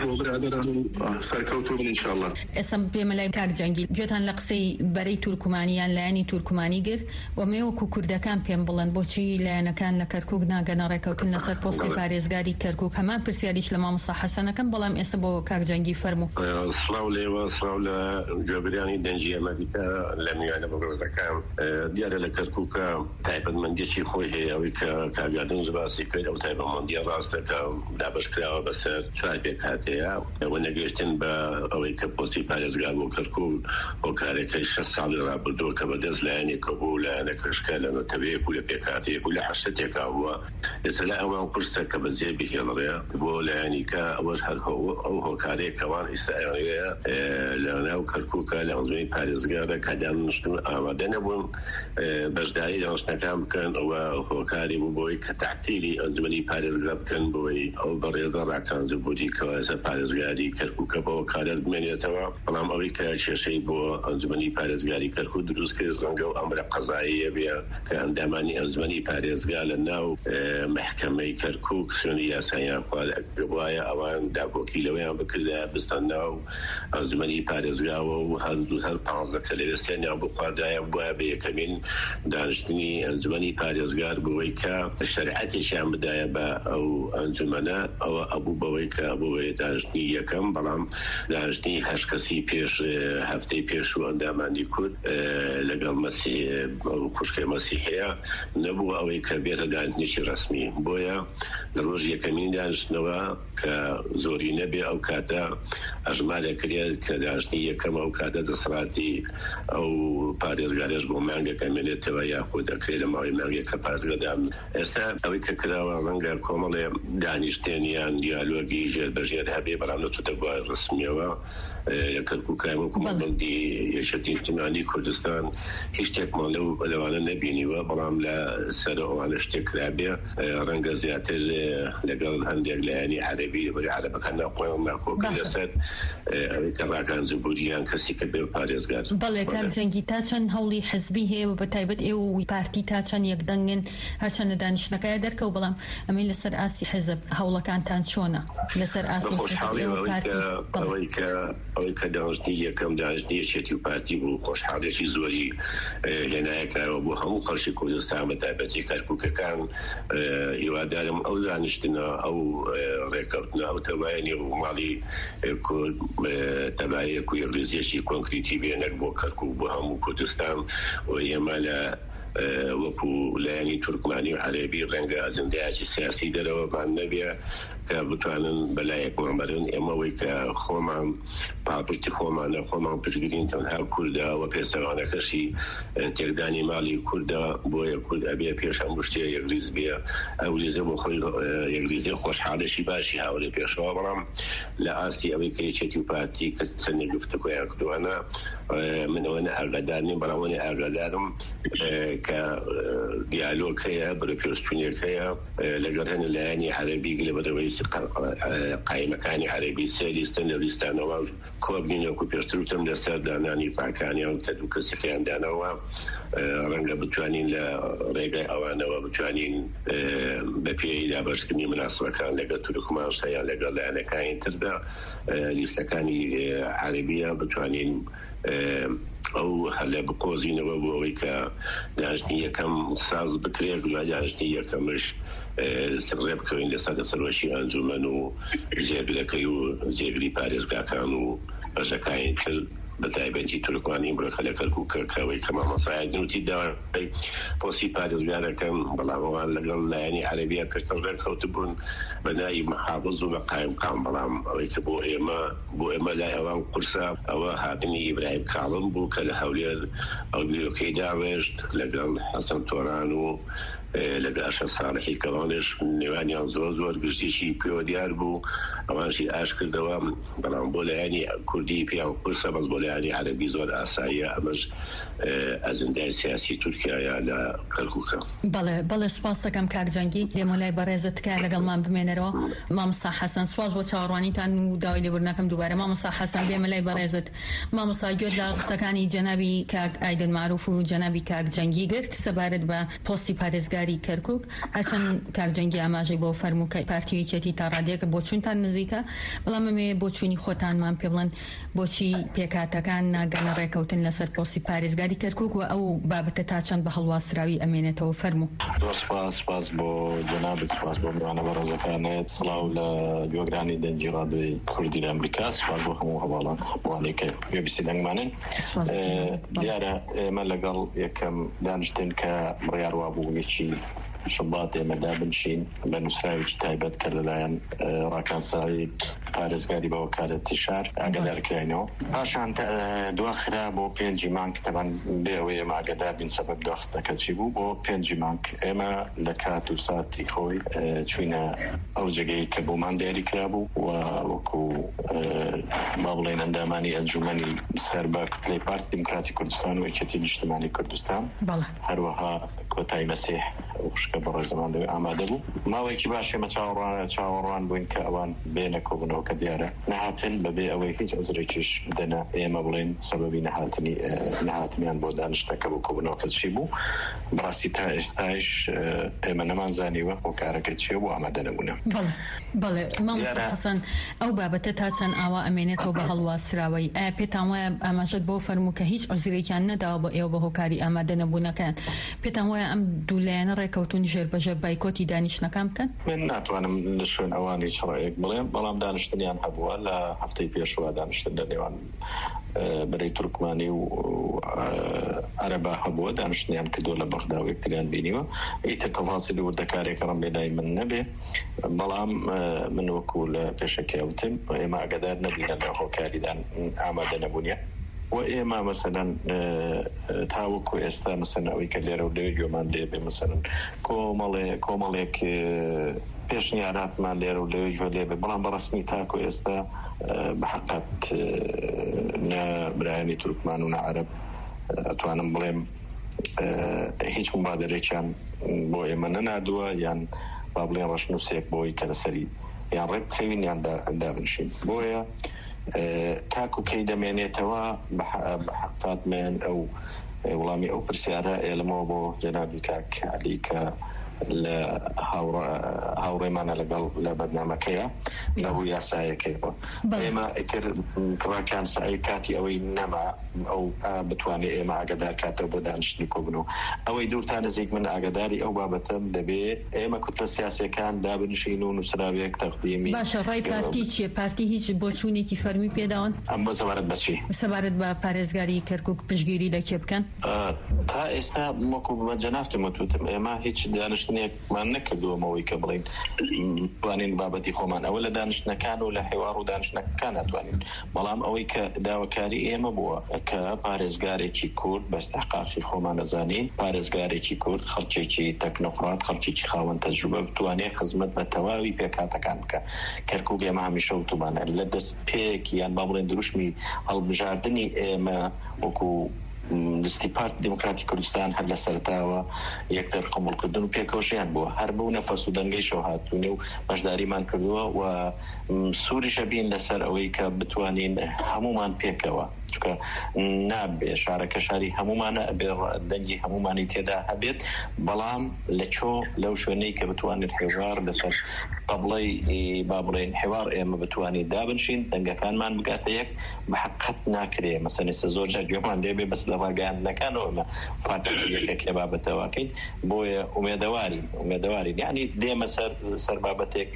Speaker 9: سەرکەوتوو بن ئینشاءالله.
Speaker 8: ئێستا پێمە لای کاک جەنگی گوێتان لە قسەی بەرەی تورکمانیان لایەنی تورکمانی گر و مێوەکو کوردەکان پێم بڵێن بۆچی لایەنەکان لە کەرکووک ناگەنە ڕێکەوتن لەسەر پۆستی پارێزگاری کەرکووک. هەمان پرسیاریش لە مامۆستا حەسەنەکەم، بەڵام ئێستا بۆ کاک جەنگی فەرموو.
Speaker 10: سڵاو لێوە، سڵاو لە گوێبرانی دەنجی ئەمەدیکە لە میوانە بەگەڕزەکان. دیارە لە کەرکووکە تایبەتمەندیەکی خۆی هەیە، ئەوەی کە کاگادن باسی کرد ئەو تایبەتمەندیە ڕاستەکە دابەشکراوە بەسەر چوار پێکهاتەیە ئەوە نەگەشتن بە ئەوەی کە پۆستی پارێزگار بۆ کەرکووک هۆکارەکەی 6 ساڵی ڕابردووە کە بەدەست لایەنێکە بوو لایەنەکەشکە لە نۆتەوەیەک و لە پێکهاتەیەک و لە 8 بووە. ئێستا لە ئەوان پرسە کە بەجێ بهێڵڕێ بۆ لایەنیکە ئەوەش هەر ئەو هۆکارەیە کەوان ئیسرائیلەیە لە ناو کەرکووکە لە ئەنجومەی پارێزگارە کە دانیشتن ئامادە نەبوون بەشداری دانیشتنەکان بکەن ئەوە هۆکاری بوو بۆی کە تەعتیلی ئەنجومەنی پارێزگار بکەن بۆی ئەو بەڕێزە ڕاکانزە بوودی کەواسە پارێزگاری کەرکووکە بە هۆکارەت بمێنێتەوە. بەڵام ئەوەی کە کێشەی بۆ ئەنجومەنی پارێزگاری کەرکووک دروست کرد زەنگە و ئەمرە قەزاییە بێ کە ئەندامانی ئەنجومەنی پارێزگار لە ناو محکەمەی کەرکووک سوێنی یاساییان وایە ئەوان داگۆکی لەوەیان بکردە بستان ناو ئەنجومەنی پارێزگاوە و هەر 15 کە لێرە سێنیان بۆ خواردایە بووە بە یەکەمین دانیشتنی ئەنجومەنی پارێزگار بووەی کە شەریعەتێکیان بدایە بە ئەو ئەنجومەنە ئەوە ئەبوو بەوەی کە بۆی دانیشتنی یەکەم، بەڵام دانیشتنی 8 کەسی پێش هەفتەی پێش و ئەندامانی کورد لەگەڵ خوشکەی مەسیحەیە نەبوو ئەوەی کە بێتە دانیشتنیشی ڕەسمی. دانیشتنی بۆیە لە ڕۆژ یەکەمین دانیشتنەوە کە زۆری نەبێ ئەو کاتە ئەژمارێک کرێت کە دانیشتنی یەکەم ئەو کاتە دەسەڵاتی ئەو پارێزگارێش بۆ مانگەکە مێنێتەوە یاخۆ دەکرێت لە ماوەی مانگێک کە پارێزگادان. ئێستا ئەوەی کە کراوە ڕەنگە کۆمەڵێ دانیشتێنیان دیالۆگی ژێربەژێر هەبێ بەڵام نەچۆتە ڕسمیەوە لە کەرکووکای وەکو مەڵبەندی یەکێتی نیشتیمانی کوردستان هیچ شتێکمان لەوانە نەبینیوە، بەڵام لە سەر ئەوانە شتێک کرابێ ڕەنگە زیاتر لەگەڵ هەندێک لایەنی عەرەبی بەری عەرەبەکان ناخۆیان ناکۆکە لەسەر ئەوەی کە ڕاکان زبوریان کەسی کە بێ پارێزگار.
Speaker 8: بەڵێ کاک جەنگی تا چەند هەوڵی حزبی هەیە بە تایبەت ئێوە پارتی تا چەند یەکدەنگن هەرچەندە دانیشتنەکەیە دەرکەوت، بەڵام ئەمەی لەسەر ئاسی حزب هەوڵەکانتان چۆنە لەسەر ئاسی حزب پارتی؟
Speaker 10: ئەوەی کە دانیشتنی یەکەم دانیشتنی یەکێتی و پارتی بوو خۆشحاڵێکی زۆری هێنایەکەوە بۆ هەموو خەڵکی کوردستان بە تایبەتی کەرکووکەکان. هیوادارم ئەو دانیشتنە ئەو ڕێکەوتنە ئەو تەبایەنی ڕووماڵی کورد تەبایەک و یەکریزیەکی کۆنکریتی بێنەک بۆ کەرکووک بۆ هەموو کوردستان و ئێمە لە وەکو لایەنی تورکمانی و عەرەبی ڕەنگە ئەجەندەیەکی سیاسی دەرەوەمان نەبێ کە بتوانن بەلایەکمان بەرن. ئێمەوەی کە خۆمان پاپشتی خۆمان پشتگیرین تەنها کوردە و پێسەوانەکەشی تێکدانی ماڵی کوردە، بۆیە کورد ئەبێ پێش هەموو شتێ یەکریز بێ. ئەو ریزە بۆ خۆی یەکریزی خۆشحاڵێکی باشی هاوڕێ پێشەوە، بەڵام لە ئاستی ئەوەی کە یەکێتی و پارتی کە چەندێک گفتوگۆیان کردوانە من ئەوەنە ئاگادار نیم، بەڵام ئەوەنە ئاگادارم کە دیالۆگ هەیە بەرەپێشچوونێک هەیە لەگەڵ هەندێک لایەنی عەرەبی لە بەرەوەی قایمەکانی عەرەبی سێ لیستن لە لیستانەوە کۆبنینەوە و پێشتر وتم لەسەر دانانی پاکانیان کە دوو کەسەکەیان دانەوە ڕەنگە بتوانین لە ڕێگای ئەوانەوە بتوانین بە پێی دابەشکردنی مناسبەکان لەگەڵ تورکمانشە یان لەگەڵ لایەنەکانی تردا لیستەکانی عەرەبیە بتوانین ئەو هەلە بقۆزینەوە بۆ ئەوەی کە دانیشتنی یەکەم ساز بکرێت و دانیشتنی یەکەمش ڕێ بکەوین لەسەر دەسەرۆشی ئەنجومەن و جێگرەکەی و جێگری پارێزگاکان و بەشەکانی تر بە تایبەتی تورکمانی بڕەکە لە کەرکووکەوەی کە مامۆسایەک نوتی داوای پۆستی پارێزگارەکەن، بەڵام ئەوان لەگەڵ لایەنی عەرەبیە پێشتر ڕێککەوت بوون بە ناوی محافظ و بە قایمقام، بەڵام ئەوەی کە بۆ ئێمە لای ئەوان قورسە ئەوە هاتنی ئیبراهیم کاڵم بوو کە لە هەولێر ئەو بیرۆکەی داوێشت لەگەڵ حەسەن تۆران و لەگە ئەشە ساڵحی کەڵانش نێوانیان زۆر گشتیشی پێوە دیار بوو، ئەوانشی ئاش کردەوە، بەڵام بۆ لایەنی کوردی پیان قورسە، بەس بۆ لایەنی عەرەبی زۆر ئاساییە. ئەمەش ئەجەندای سیاسی تورکیایە لە کەرکووکە.
Speaker 8: بەڵێ سپاس دەکەم کاک جەنگی، دێمە لای بەڕێزت تکایە لەگەڵمان بمێنەرەوە. مامۆستا حەسەن سپاس بۆ چاوەڕوانیتان و داوای لێبوردنەکەم دووبارە. مامۆستا حەسەن دێمە لای بەڕێزت. مامۆستا گوێت لە قسەکانی جەنابی کاک ئایدن معروف و جەنابی کاک جەنگی گرت سەبارەت بە پۆستی پارێزگاری کەرکووک، هەرچەند کاک جەنگی ئاماژەی بۆ فەرموو کە پارتی یەکێتی تا ڕادیەکە بۆ چوونتان نزیکە، بەڵام ئەمێ بۆ چوونی خۆتانمان پێ بڵێن بۆچی پێکاتەکان ناگەنە ڕێکەوتن لەسەر پۆستی پارێزگاری کەرکووک و ئەو بابەتە تا چەند بە هەڵواسراوی ئەمێنێتەوە. فەرموو.
Speaker 11: سپاس بۆ جەنابەت، سپاس بۆ میوانە بەڕێزەکانت، سڵاو لە گوێگرانی دەنگی ڕادیۆی کوردی لە ئەمریکا، سپاس بۆ هەموو هەواڵان بۆوانەی کە گوێبیستی دەنگمانن. دیارە ئێمە لەگەڵ یەکەم دانیشتن کە بڕیاروا بوو یەکی شبات ئێمە دابنشین بە نووسراوێکی تایبەت کە لەلایەن ڕاکانسایی پارێزگاری بە وەکالەتی شار ئاگادارکراینەوە. پاشان دواخرا بۆ 5 مانگ تەمان بێ ئەوەی ئێمە ئاگادار بین سەبەب دواخستەکە چی بوو. بۆ 5 مانگ ئێمە لە کات و ساتی خۆی چوینە ئەو جێگەی کە بۆمان دیاری کرابوو و وەکو با بڵێن ئەندامانی ئەنجومەنی سەربە کتلەی پارتی دیموکراتی کوردستان و یەکێتی نیشتیمانی کوردستان، هەروەها کۆتایی مەسیح وشکە بەڕێ زەمان لەوێ ئامادە بوو. ماوەیەکی باش ئێمە چاوەڕوان بووین کە ئەوان بێنە کۆبوونەوە کە دیارە نەهاتن بەبێ ئەوەی هیچ عوزرێکیش بدەنە ئێمە بڵێن سەبەبی نەهاتنیان بۆ دانیشتەکە بۆ کۆبوونەوە کە چی بوو. بڕاستی تا ئێستایش ئێمە نەمانزانیوە بۆ کارەکەی چیە بۆ ئامادە نەبوونە.
Speaker 8: بەڵێ مامۆستا حەسەن، ئەو بابەتە تا چەند ئاوا ئەمێنێتەوە بە هەڵواسراوەی، ئایا پێتان وایە ئاماژەت بۆ فەرموو کە هیچ عوزرێکیان نەداوە بۆ ئێوە بە هۆکاری ئامادە نەبوونەکان؟ پێتان وایە ئەم دوو لایەنە ڕێکەوتون ژێربەژێر بایکۆتی دانیشتنەکان بکەن؟
Speaker 11: من ناتوانم لە شوێن ئەوانی چڕەیەک بڵێم، بەڵام دانیشتنیان هەبووە لە هەفتەی پێشوە دانیشتن لە نێوان بەرەی تورکمانی و عەرەبا هەبووە دانیشتنیان کردووە لە بەغدا و یەکتریان بینیوە ئیتر تەفاسیلی وردەکارێک ڕەم بێلای من نەبێ بەڵام من وەکو لە پێشەکەوتم ئێمە ئاگادار نەبینە لە هۆکاریدان ئامادە نەبوونیە و ئێمە مەسەلەن تاوەکو ئێستا مەسەلەن ئەوەی کە لێرە و لێ گوێمان لێ بێ مەسەلەن کۆمەڵێک پێشنیاراتمان لێرە و لێ گوێ لێ بێ بەڵام بەڕەسمی تاکو ئێستا بەحەقەت نە برایانی تورکمان و نە عەرەب ئەتوانم بڵێم هیچ مبادرێکیان بۆ ئێمە نەنادووە یان با بڵێن ڕەشنووسێک بۆی کە لەسەری یان ڕێ بخەوین یان دابنشین بۆیە تاکو کەی دەمێنێتەوە بەحەقاتمان ئەو وڵامی ئەو پرسیارە ئێلمەوە بۆ جەنابی کاک عەلی کە لە هاوڕێمانە لەگەڵ لە بەرنامەکەیە لەهو یاسایەکەیەوە ئێمە ئیتر ڕاکان سعی کاتی ئەوەی نەما ئەو بتوانێت ئێمە ئاگادار کاتەوە بۆ دانیشتنی کۆبنەوە ئەوەی دوورتان نزیک من ئاگاداری ئەو بابەتەم دەبێت ئێمە کوتە سیاسیەکان دابنشین و نووسراوێک تەقدیمی
Speaker 8: باشە ڕای پارتی چیە؟ پارتی هیچ بۆچوونێکی فەرمی پێداون؟
Speaker 11: ئەم بۆ سەبارەت بە چی؟
Speaker 8: سەبارەت بە پارێزگاری کەرکووک پشتگیری لە کێ بکەن؟
Speaker 11: تا ئێستا وەکو بە جەنابتم وتوتم ئێمە هیچ دانیشتنێکمان نەکردووەمەوەی کە بڵین توانین بابەتی خۆمان ئەوە لە دانیشتنەکان و لە حێوار و دانیشتنەکان ناتوانین بەڵام ئەوەی کە داواکاری ئێمە بووە کە پارێزگارێکی کورد بە استحقاقی خۆمان نەزانین پارێزگارێکی کورد خەڵکێکی تەکنۆقرات خەڵکێکی خاوەن تەجروبە بتوانێت خزمەت بە تەواوی پێکهاتەکان بکە کەرکووک ئێمە هەمیشە وتومانە لە دەست پێکی یان با بڵێن دروشمی هەڵبژاردننی ئێمە وەکو لستی پارتی دموکراتی کوردستان هەر لە سەرتاوە یەکتر قبولکردن و پێکەوشیان بووە هەر بوو نەفەس و دەنگەی شەو هاتوونێ و بەشداریمان کردووە و سووریشە بین لەسەر ئەوەی کە بتوانین هەمومان پێکەوە چونکە نابێ شارەکە شاری هەمومانە ئەبێ دەنگی هەمومانی تێدا هەبێت بەڵام لە چۆ لەو شوێنەی کە بتوانێت حێوار لەسەر قبڵەی با بڵێن حێوار ئێمە بتوانین دابنشین دەنگەکانمان بگاتە یەک بەحقەت ناکرێ مەسەلەن زۆر جار گوێمان لێ بێ بەس لە ڕاگەیاندنەکانەوە ئێمە فاتحەیەکێک بابەتەواکەین بۆیە ئومێدەوارین یعنی دێمە سەر بابەتێک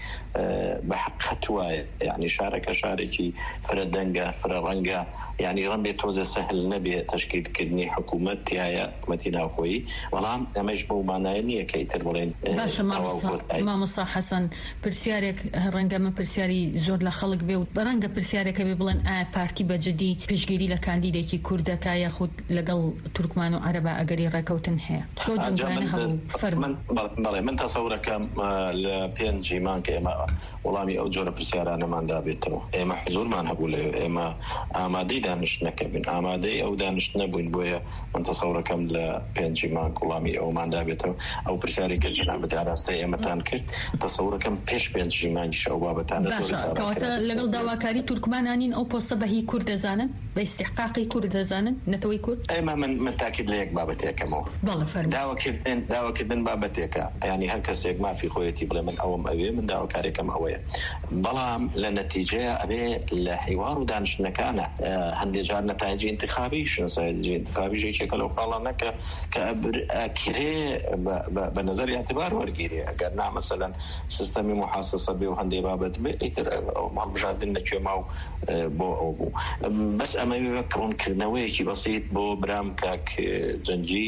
Speaker 11: بەحقەت وایە یعنی شارەکە شارێکی فرە دەنگە فرە ڕەنگە یعنی ڕەن بێت تۆزە سەهل نەبێ تەشکیلکردنی حکوومەت تایە حکوومەتی ناوخۆیی بەڵام ئەمەش بەو مانایە نییە کە ئیتر بڵێن
Speaker 8: باشە مامۆستا حەسەن پرسیارێک ڕەنگەمە پرسیاری زۆر لە خەڵک بێ و بەڕەنگە پرسیارەکە بێ بڵێن ئایا پارتی بەجددی پشتگیری لە کاندیدێکی کوردەکە یاخود لەگەڵ تورکمان و عەرەبا ئەگەری ڕێکەوتن هەیە
Speaker 11: بەڵێ من تەسەورەکەم لە پێنجی مان کە ئێمە وەڵامی ئەو جۆرە پرسیارانەماندا بێتەوە ئێمە حزورمان هەبوو لە ئێمە ئامادەی دانیشتنەکە بین ئامادەی ئەو دانیشتنە بووین بۆیە من تەسەورەکەم لە پێنجی مان وەڵامی ئەوماندا بێتەوە ئەو پرسیارێکە جەنابەت ئاراستەی ئێمەتان کرد تەسەورەکەم پێش پێنجی مانگی شەو بابەتانە
Speaker 8: کەواتە لەگەڵ داواکاری تورکمانانین ئەو پۆستە بەهی کورد دەزانن بە استحقاقی کورد دەزانن نەتەوەی کورد
Speaker 11: ئێمە من تاکید لە یەک بابەتێکەمەوە داواکردن بابەتێکە ینی هەر کەسێک مافی خۆیەتی بڵێ من ئەوم ئەوێ من داواکارێکم ئەوەیە بەڵام لە نەتیجەیە ئەبێ لە حیوار و دانیشتنەکانە هەندێک جار نەتایجی انتخابیش نتایجی انتخابیش یەکێکە لەو خاڵانەکە کە ئەکرێ بە نەزەر اعتبار وەرگیرێ ئەگەر نا مەسەلەن سیستەمی محاسسە بێ و هەندێک بابەت بێ ئیتر هەڵبژاردن نەکوێما و بۆ ئەو بوو بەس ئەمە کڕونکردنەوەیەکی بەسیط بۆ برام کاک جەنجی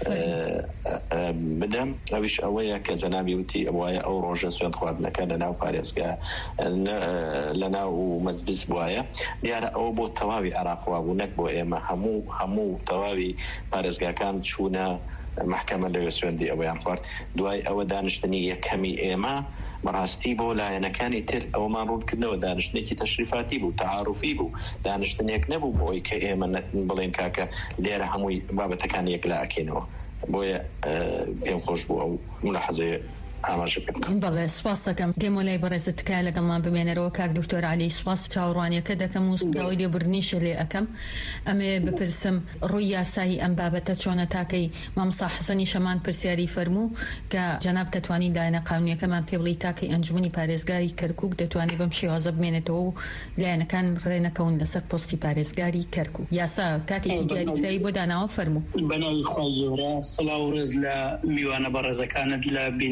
Speaker 11: بدەم ئەویش ئەوەیە کە جەنابی وتی وایە ئەو ڕۆژە سوێند خواردنەکە لەناو پارێزگا لەناو مەجلیس بوایە دیارە ئەوە بۆ تەواوی عێراقوا بوو نەک بۆ ئێمە هەموو تەواوی پارێزگاکان چوونە محکەمە لەوێ سوێندی ئەوەیان خوارد دوای ئەوە دانیشتنی یەکەمی ئێمە بەڕاستی بۆ لایەنەکانی تر ئەومان ڕوونکردنەوە دانیشتنێکی تەشریفاتی بوو تعارفی بوو دانیشتنێک نەبوو بۆی کە ئێمە بڵێن کاکە لێرە هەمووی بابەتەکان یەک لاکەینەوە بۆیە پێم خۆش بوو ئەو ملاحەزەیە
Speaker 8: بەڵێ سپاس دەکەم دێمە لای بەڕێزت تکایە لەگەڵمان بمێنەرەوە کاک دکتۆر عەلی سپاس چاوەڕوانیەکە دەکەم و داوای لێبوردنیشە لێ ئەەکەم ئەمێ بپرسم ڕووی یاسایی ئەم بابەتە چۆنە تاکەی مامۆستا حەسەنی شەمان پرسیاری فەرموو کە جەناب دەتوانین لایەنە قانونیەکەمان پێ بڵێ تاکەی ئەنجومەنی پارێزگاری کەرکووک دەتوانێت بەم شێوازە بمێنێتەوە و لایەنەکان ڕێنەکەون لەسەر پۆستی پارێزگاری کەرکووک یاسا کاتێکی دیاریکراوی بۆ داناوە فەرموو
Speaker 12: بەناوی خوای گەورە سڵاو و ڕێز لە میوانە بەڕێزەکانت لە بینەران و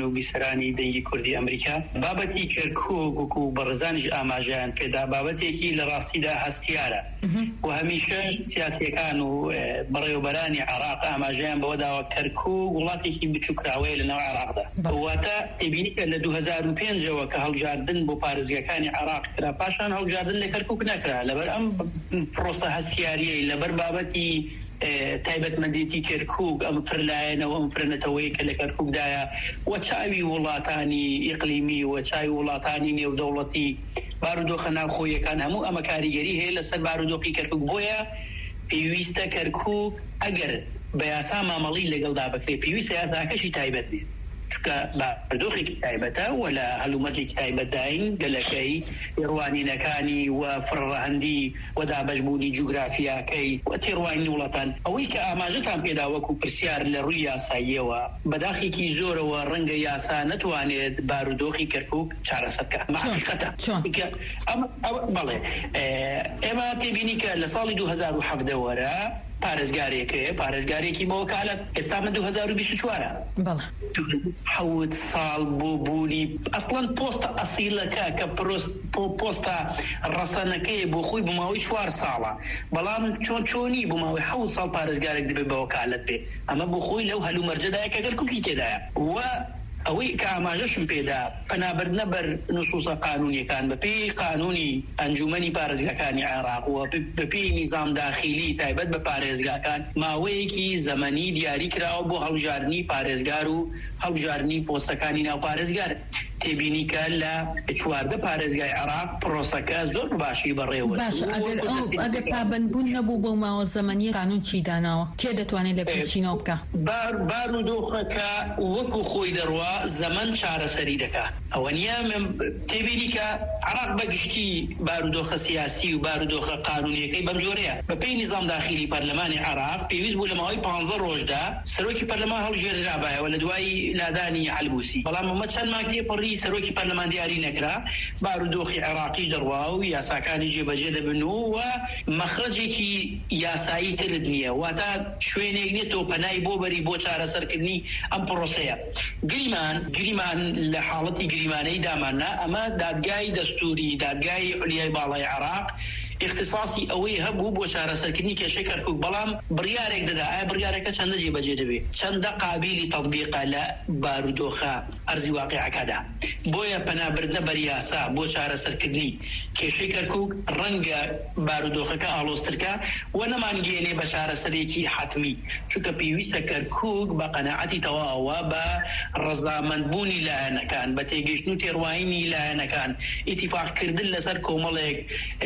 Speaker 12: و بیسەرانی دەنگی کوردی ئەمریکا بابەتی کەرکووک و بەڕێزانیش ئاماژیان پێدا بابەتێکی لە ڕاستیدا هەستیارە و هەمیشە سیاسیەکان و بەڕێوەبەرانی عێراق ئاماژیان بەوەداوە کەرکووک وڵاتێکی بچووکراوەیە لەناو عێراقدا واتە ئێبینی کە لە 2005ەوە کە هەڵبژاردن بۆ پارێزگاکانی عێراق کرا پاشان هەڵبژاردن لە کەرکووک نەکرا لەبەر ئەم پرۆسە هەستیاریەی لەبەر بابەتی تایبەتمەندێتی کەرکووک ئەم فرلایەنەوە ئەم فرنەتەوەی کە لە کەرکووکدایە و چاوی وڵاتانی ئیقلیمی و چاوی وڵاتانی نێودەوڵەتی بارودۆخە ناوخۆیەکان هەموو ئەمە کاریگەری هەیە لەسەر بارودۆخی کەرکووک بۆیە پێویستە کەرکووک ئەگەر بە یاسا مامەڵی لەگەڵدا بکرێ پێویستە یاساکەشی تایبەت بێت چونکە بارودۆخێکی تایبەتە و لە هەلومەرجێکی تایبەتداین گەلەکەی ڕوانینەکانی و فڕەهەندی و دابەشبوونی جوگرافیاکەی و تێڕوانینی وڵاتان ئەوەی کە ئاماژەتان پێدا وەکو پرسیار لە ڕووی یاساییەوە بەداخێکی زۆرەوە ڕەنگە یاسا نەتوانێت بارودۆخی کەرکووک چارەسەرکە حقیقەتە بەڵێ ئێمە تێبینی کە لە ساڵی 2007 وەرە پارێزگارێکی بۆ وەکالەت ئێستا من 2024 حەوت ساڵ بۆ بوونی ئەسڵەن پۆستە ئەسیلەکە کە پۆستە ڕەسەنەکەی بۆ خۆی بماوەی 4 ساڵە بەڵام چۆنی بماوەی 7 ساڵ پارێزگارێک دەبێت بە وەکالەت بێ ئەمە بۆ خۆی لەو هەلومەرجەدایە کە کەرکووکی تێدایە و ئەوەی کە ئاماژەشم پێدا پەنابەردنە بەر نصوصە قانونیەکان بەپێی قانونی ئەنجومەنی پارێزگاکانی عێراق و بەپێی نیزام داخیلی تایبەت بە پارێزگاکان ماوەیەکی زەمەنی دیاری کراوە بۆ هەڵبژاردنی پارێزگار و هەڵبژاردنی پۆستەکانی ناو پارێزگار تێبینی کە لە 14 پارێزگای عێراق پرۆسەکە زۆر باشی بەڕێوە
Speaker 8: ئەگەر پابەندبوون نەبوو بۆ ماوە زەمەنی قانون چی داناوە کێ دەتوانێت لە پێچینەوە بکە
Speaker 12: بارودۆخەکە وەکو خۆی دەڕوا زەمن چارەسەری دەکات ئەوە نیە تێبینی کە عێراق بەگشتی بارودۆخە سیاسی و بارودۆخە قانونیەکەی بەم جۆرەیە بەپێی نیزام داخیلی پەرلەمانی عێراق پێویست بوو لە ماوەی 15 ڕۆژدا سەرۆکی پەرلەمان هەڵبژێرابایەوە لە دوای لادانی حەلبوسی بەڵام ئەمە چەند مانگی پڕی سەرۆکی پەرلەمان دیاری نەکرا بارودۆخی عێراقیش دەڕوا و یاساکانی جێبەجێ دەبن و مەخرەجێکی یاسایی ترت نییە واتە شوێنێک نیە تۆ پەنای بۆ بەری بۆ چارەسەرکردنی ئەم پرۆسەیە گریمان لە حاڵەتی گریمانەی داماننا ئەمە دادگای دەستوری دادگای عولیای باڵای عێراق اختصاصی ئەوەی هەبوو بۆ چارەسەرکردنی کێشەی کەرکووک بەڵام بڕیارێک دەدا ئایا بڕیارەکە چەندە جێبەجێ دەبێت چەندە قابلی تەطبیقە لە بارودۆخە ئەرزی واقعەکەدا بۆیە پەنابردنە بەر یاسا بۆ چارەسەرکردنی کێشەی کەرکووک ڕەنگە بارودۆخەکە ئاڵۆزترکە و نەمانگەێنێ بە چارەسەرێکی حتمی چونکە پێویستە کەرکووک بە قەناعەتی تەواوە بە ڕەزامەندبوونی لایەنەکان بە تێگەیشتن و تێڕوانینی لایەنەکان ئیتیفاقکردن لەسەر کۆمەڵێک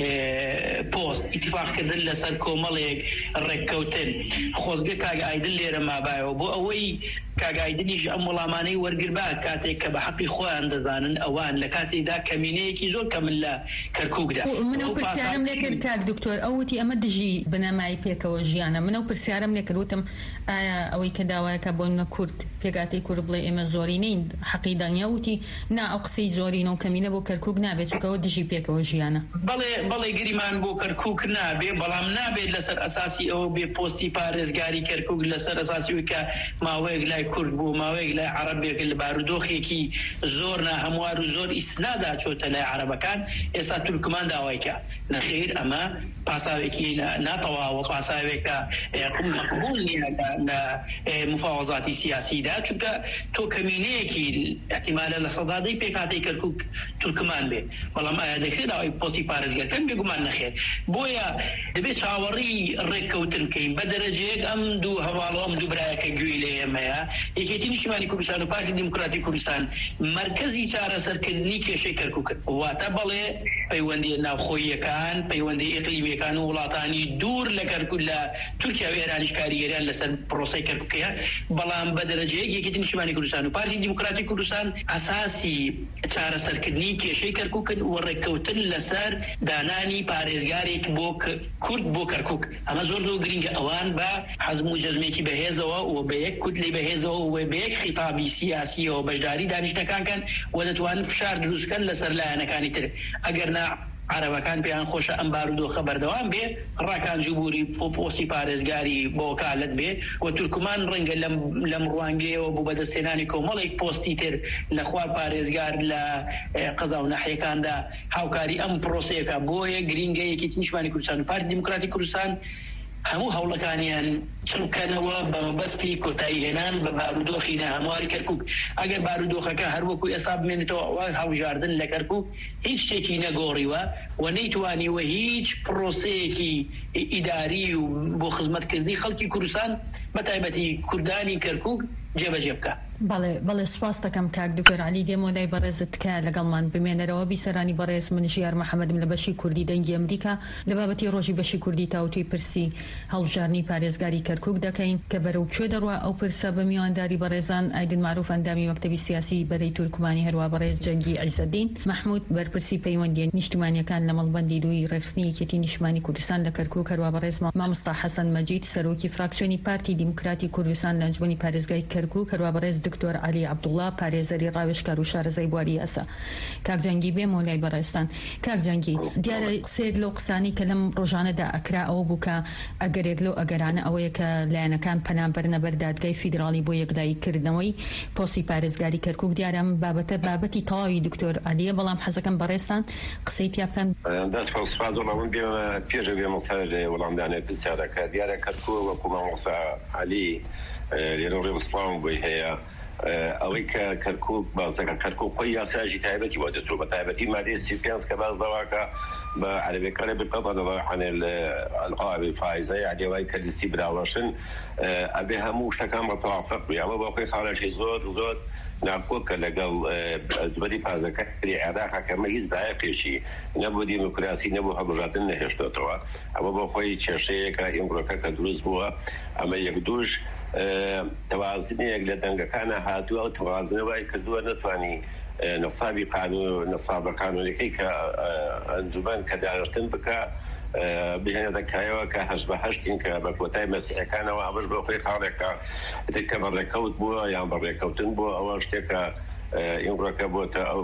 Speaker 12: پۆست ئیتیفاقکردن لەسەر کۆمەڵێک ڕێککەوتن خۆزگە کاگایدن لێرە مابایەوە بۆ ئەوەی کاگایدنیش ئەم وەڵامانەی وەرگربا کاتێک کە بە حەقی خۆیان دەزانن ئەوان لە کاتێکدا کەمینەیەکی زۆر کەمن لە کەرکووکدا
Speaker 8: منەو پرسیارم لێکرد کاک دکتۆر ئەوتی ئەمە دژی بنەمای پێکەوە ژیانە منەو پرسیارم لێکردوتم ئایا ئەوەی کە داوایەکە بۆ منە کورد پێگاتی کورد بڵێ ئێمە زۆری نین حەقی دانیا وتی نا ئەو قسەی زۆرینە و کەمینە بۆ کەرکووک نابێت چونکەوە دژی پێکەوە ژیانە
Speaker 12: بەڵێ گریمان بۆ کەرکووک نابێ بەڵام نابێت لەسەر ئەساسی ئەوە بێ پۆستی پارێزگاری کەرکووک لەسەر ئەساسیەوەی کە ماوەیەک لای کورد بوو ماوەیەک لای عەرەبێک لە بارودۆخێکی زۆر ناهەموار و زۆر ئیسنادا چۆتە لای عەرەبەکان ئێستا تورکمان داوایکە نەخێر ئەمە پاساوێکی ناتەواوە پاساوێکە مەقبول نییە لە مفاوەزاتی سیاسیدا چونکە تۆ کەمینەیەکی احتیمالە لە سەدادەی پێکهاتەی کەرکووک تورکمان بێ بەڵام ئایا دەکرێت داوای پۆستی پارێزگەکەن بێگومان نەخێر بۆیە دەبێت چاوەڕی ڕێککەوتن بکەین بە دەرەجەیەک ئەم دوو هەواڵە ئەم دوو برایەکە گوێی لە ئێمەیە یەکێتی نیشتیمانی کوردستان و پارتی دیموکراتی کوردستان مرکزی چارەسەرکردنی کێشەی کەرکووکن واتە بەڵێ پەیوەندی ناوخۆییەکان پەیوەندی ئیقلیمیەکان و وڵاتانی دوور لە کەرکووک لە تورکیا و ئێرانیش کاریگەریان لەسەر پرۆسەی کەرکووکەیە بەڵام بە دەرەجەیەک یەکێتی نیشتیمانی کوردستان و پارتی دیموکراتی کوردستان ئەساسی چارەسەرکردنی کێشەی کەرکووکن و ڕێککەوتن لەسەر دانانی پارێزگارێک بۆ کورد بۆ کەرکووک ئەمە زۆر گرنگە ئەوان بە حەزم و جەزمێکی بەهێزەوە و بە یەک کوتلەی بەهێزەوە و بە یەک خیتابی سیاسیەوە بەشداری دانیشتەکان کەن و دەتوانن فشار دروستکەن لەسەر لایەنەکانی تر ئەگەر عربەکان پێیان خۆشە ئەم بارودۆخە بەردەوام بێ ڕاکان جوبوری پۆستی پارێزگاری بۆ وەکالەت بێ و تورکمان ڕەنگە لەم ڕوانگەیەوە بوو بەدەستێنانی کۆمەڵێک پۆستی تر لە خوار پارێزگار لە قەزا و ناحیەکاندا هاوکاری ئەم پرۆسەیەکە بۆیە گرینگەیەکی نیشتیمانی کوردستان و پارتی دیموکراتی کوردستان هەموو هەوڵەکانیان چڕکەنەوە بە مەبەستی کۆتایی هێنان بە بارودۆخی هەمواری کەرکووک. ئەگەر بارودۆخەکە هەروەکو ئێستا بمێنێتەوە ئەوان هەڵبژاردن لە کەرکووک هیچ شتێکی نەگۆڕیوە و نەیتوانیوە هیچ پرۆسەیەکی ئیداری و بۆ خزمەتکردنی خەڵکی کوردستان بە تایبەتی کوردانی کەرکووک جێبەجێ بکە.
Speaker 8: بەڵێ سپاس دەکەم کاک دکتۆر عەلی دێمۆدای بەڕێزت کە لەگەڵمان بمێنەرەوە بیسەرانی بەڕێز من ژیار محەممەدم لە بەشی کوردی دەنگی ئەمریکا لە بابەتی ڕۆژی بەشی کوردی تاوتوی پرسی هەڵبژارنی پارێزگاری کەرکووک دەکەین کە بەرەو کوێ دەڕوا ئەو پرسە بە میوانداری بەڕێزان ئایدن معروف ئەندامی مەکتەبی سیاسی بەرەی تورکمانی هەروە بەڕێز جەنگی عیزەدین محمود بەرپرسی پەیوەندی نیشتیمانیەکان لە مەڵبەندی دووی ڕێخستنی یەکێتی نیشتیمانی کوردستان لە کەرکووک هەروە بەڕێز مامۆستا حەسەن مەجید سەرۆکی فراکسیۆنی پارتی دیموکراتی کوردستان لە ئەنجومەنی پارێزگای کەرکووک هەروە بەڕێز دکتۆر عەلی عەبدوڵڵا پارێزەری ڕاوێژکار و شارەزای بواری ئەسا. کاک جەنگی بێ مۆلای بەڕێستان. کاک جەنگی دیارە سێک لەو قسانی کە لەم ڕۆژانەدا ئەکرا ئەوە بوو کە ئەگەرێک لەو ئەگەرانە ئەوەیە کە لایەنەکان پەنابەرنە بەر دادگای فیدراڵی بۆ یەکداییکردنەوەی پۆستی پارێزگاری کەرکووک دیارە بابەتی تەواوی دکتۆر عەلیە بەڵام حەزەکەم بەڕێستان قسەی تیا بکەن.
Speaker 10: پێشە بێمە سەر وەڵامدانێت پرسیارەکە دیارە کەرکووک وەکو مامۆستا عەلی لێرە ڕێوەسڵام بۆی هەیە ئەوەی کە کەرکووک بازەکە کەرکووک خۆی یاساژی تایبەتی بۆ دەتوە بە تایبەتی مادەی 35 کە باز دەواکە بە عەربیەکانە بقەڵەوە عن القواعد الفائزة يعني وای کە لیستی براوەشن ئەبێ هەموو شتەکان بە تەوافق بێ ئەمە بۆ خۆی خاڵەشی زۆر ناکۆکە لەگەڵ دوبەری پازەکەی عێراق کەمە هیچ دایەقێکی نەبوو دیموکراسی نەبوو هەڵبژاردن نەهێشتێتەوە ئەمە بۆ خۆی کێشەیەکە ئیمڕۆکە کە دروست بووە ئەمە یەک دووش توازنێک لە دەنگەکانە هاتووە و توازنەوەی کردووە نەتوانی نەسابی نەسابە قانونەکەی کە ئەنجومەن کە دانیشتن بکە بهێنە دەکایەوە کە 8/8 کە بە کۆتای مەسیحەکانەوە ئەمەش بۆ خۆی خاڵێکە کە بەڕێکەوت بووە یان بەڕێکەوتن بووە ئەوە شتێکە ئیمڕۆکە بۆتە ئەو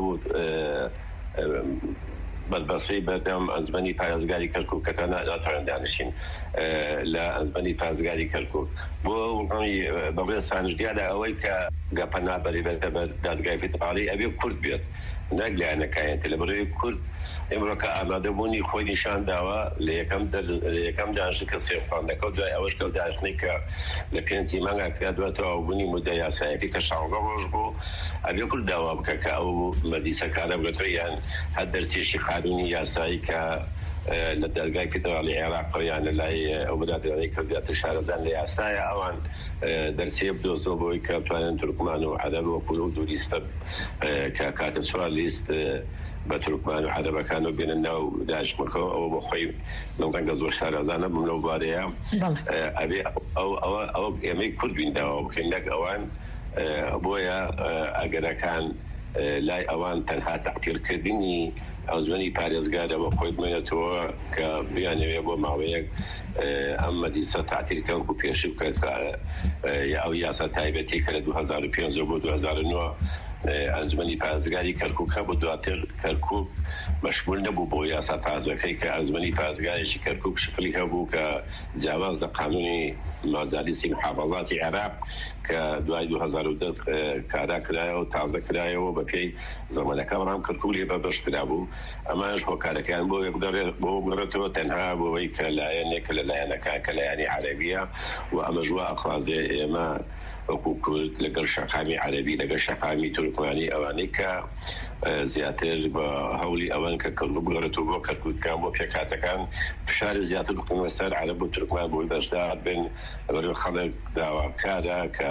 Speaker 10: بەدبەسی بەردەم ئەنجومەنی پارێزگاری کەرکووک کە ناتوانن دانیشین لە ئەنجومەنی پارێزگاری کەرکووک بۆ وڵامی بەڵێ سانژدیادا ئەوەی کە گەپەنابەری بێتە بە دادگای فیدراڵی ئەبێ کورد بێت نەک لایەنەکایەتە لە بەڕێوەی کورد ئێمڕۆکە ئامادەبوونی خۆی نیشان داوە لە یەکەم دانیشتن کە سێخواندەکە و دوای ئەوەش کە دانیشتنی کە لە پێنجی مانگا کرا دواتەوە بوونی مودە یاسایەتی کە 16 ڕۆژ بوو ئەبێ کورد داوا بکە کە ئەو مەدیسەکانە بگەێتەوە یان هەر دەرسێشی قانونی یاسایی کە لە دەرگای فیدراڵی عێراق یان لە لای ئەو برادرانی کە زیاتر شارەزان لە یاسایە ئەوان دەرسێ بدۆزنەوە بۆی کە بتوانن تورکمان و عەرەب و کوورد و دوو لیستە کە کاتە چوار لیست بە تورکمان و عەرەبەکان و بێنە ناو داژمەکەەوە ئەوە بۆ خۆی لەو ڕەنگە زۆر شارەزانە بم لەو بارەیە ئەبێ ئەوە ئێمەی کورد بینراوە بکەین لەک ئەوان بۆیە ئەگەرەکان لای ئەوان تەنها تەقتیرکردنی ئەنجومەنی پارێزگارە بە خۆی بمێنێتەوە کە بیانەوێ بۆ ماوەیەک ئەم مەدیسە تعتیرکەن و پێشی بکات ئەو یاسا تایبەتی کە لە 2005 بۆ 2009 ئەنجومەنی پارێزگاری کەرکووک بۆ دواتر کەرکووک مەشمول نەبوو بۆ یاسا تازەکەی کە ئەنجومەنی پارێزگاریشی کەرکووک شکلی هەبوو کە جیاواز لە قانونی مازالیسی محافەڵاتی عێراق کە دوای 2010 کارا کرایەوە و تازە کرایەوە بە پێی زەمانەکە بەڵام کەرکووک لێ بەبەش کرا بوو ئەماش هۆکارەکان بۆ بگەڕێتەوە تەنها بۆەوەی کە لایەنێک لە لایەنەکان کە لایەنی عەرەبیە و ئەمەش وا ئەخوازێ ئێمە وەکو کورد لەگەڵ شەقامی عەرەبی لەگەڵ شەقامی تورکمانی ئەوانەی کە زیاتر بە هەوڵی ئەوان کە کەڵ بگەڕێتەوە بۆ کەرکووکەکان بۆ پێکاتەکان فشاری زیاتر بکەنەوە سەر عەرەب و تورکمان بۆی بەشدار بن لەبەرەوەی خەڵک داواکارە کە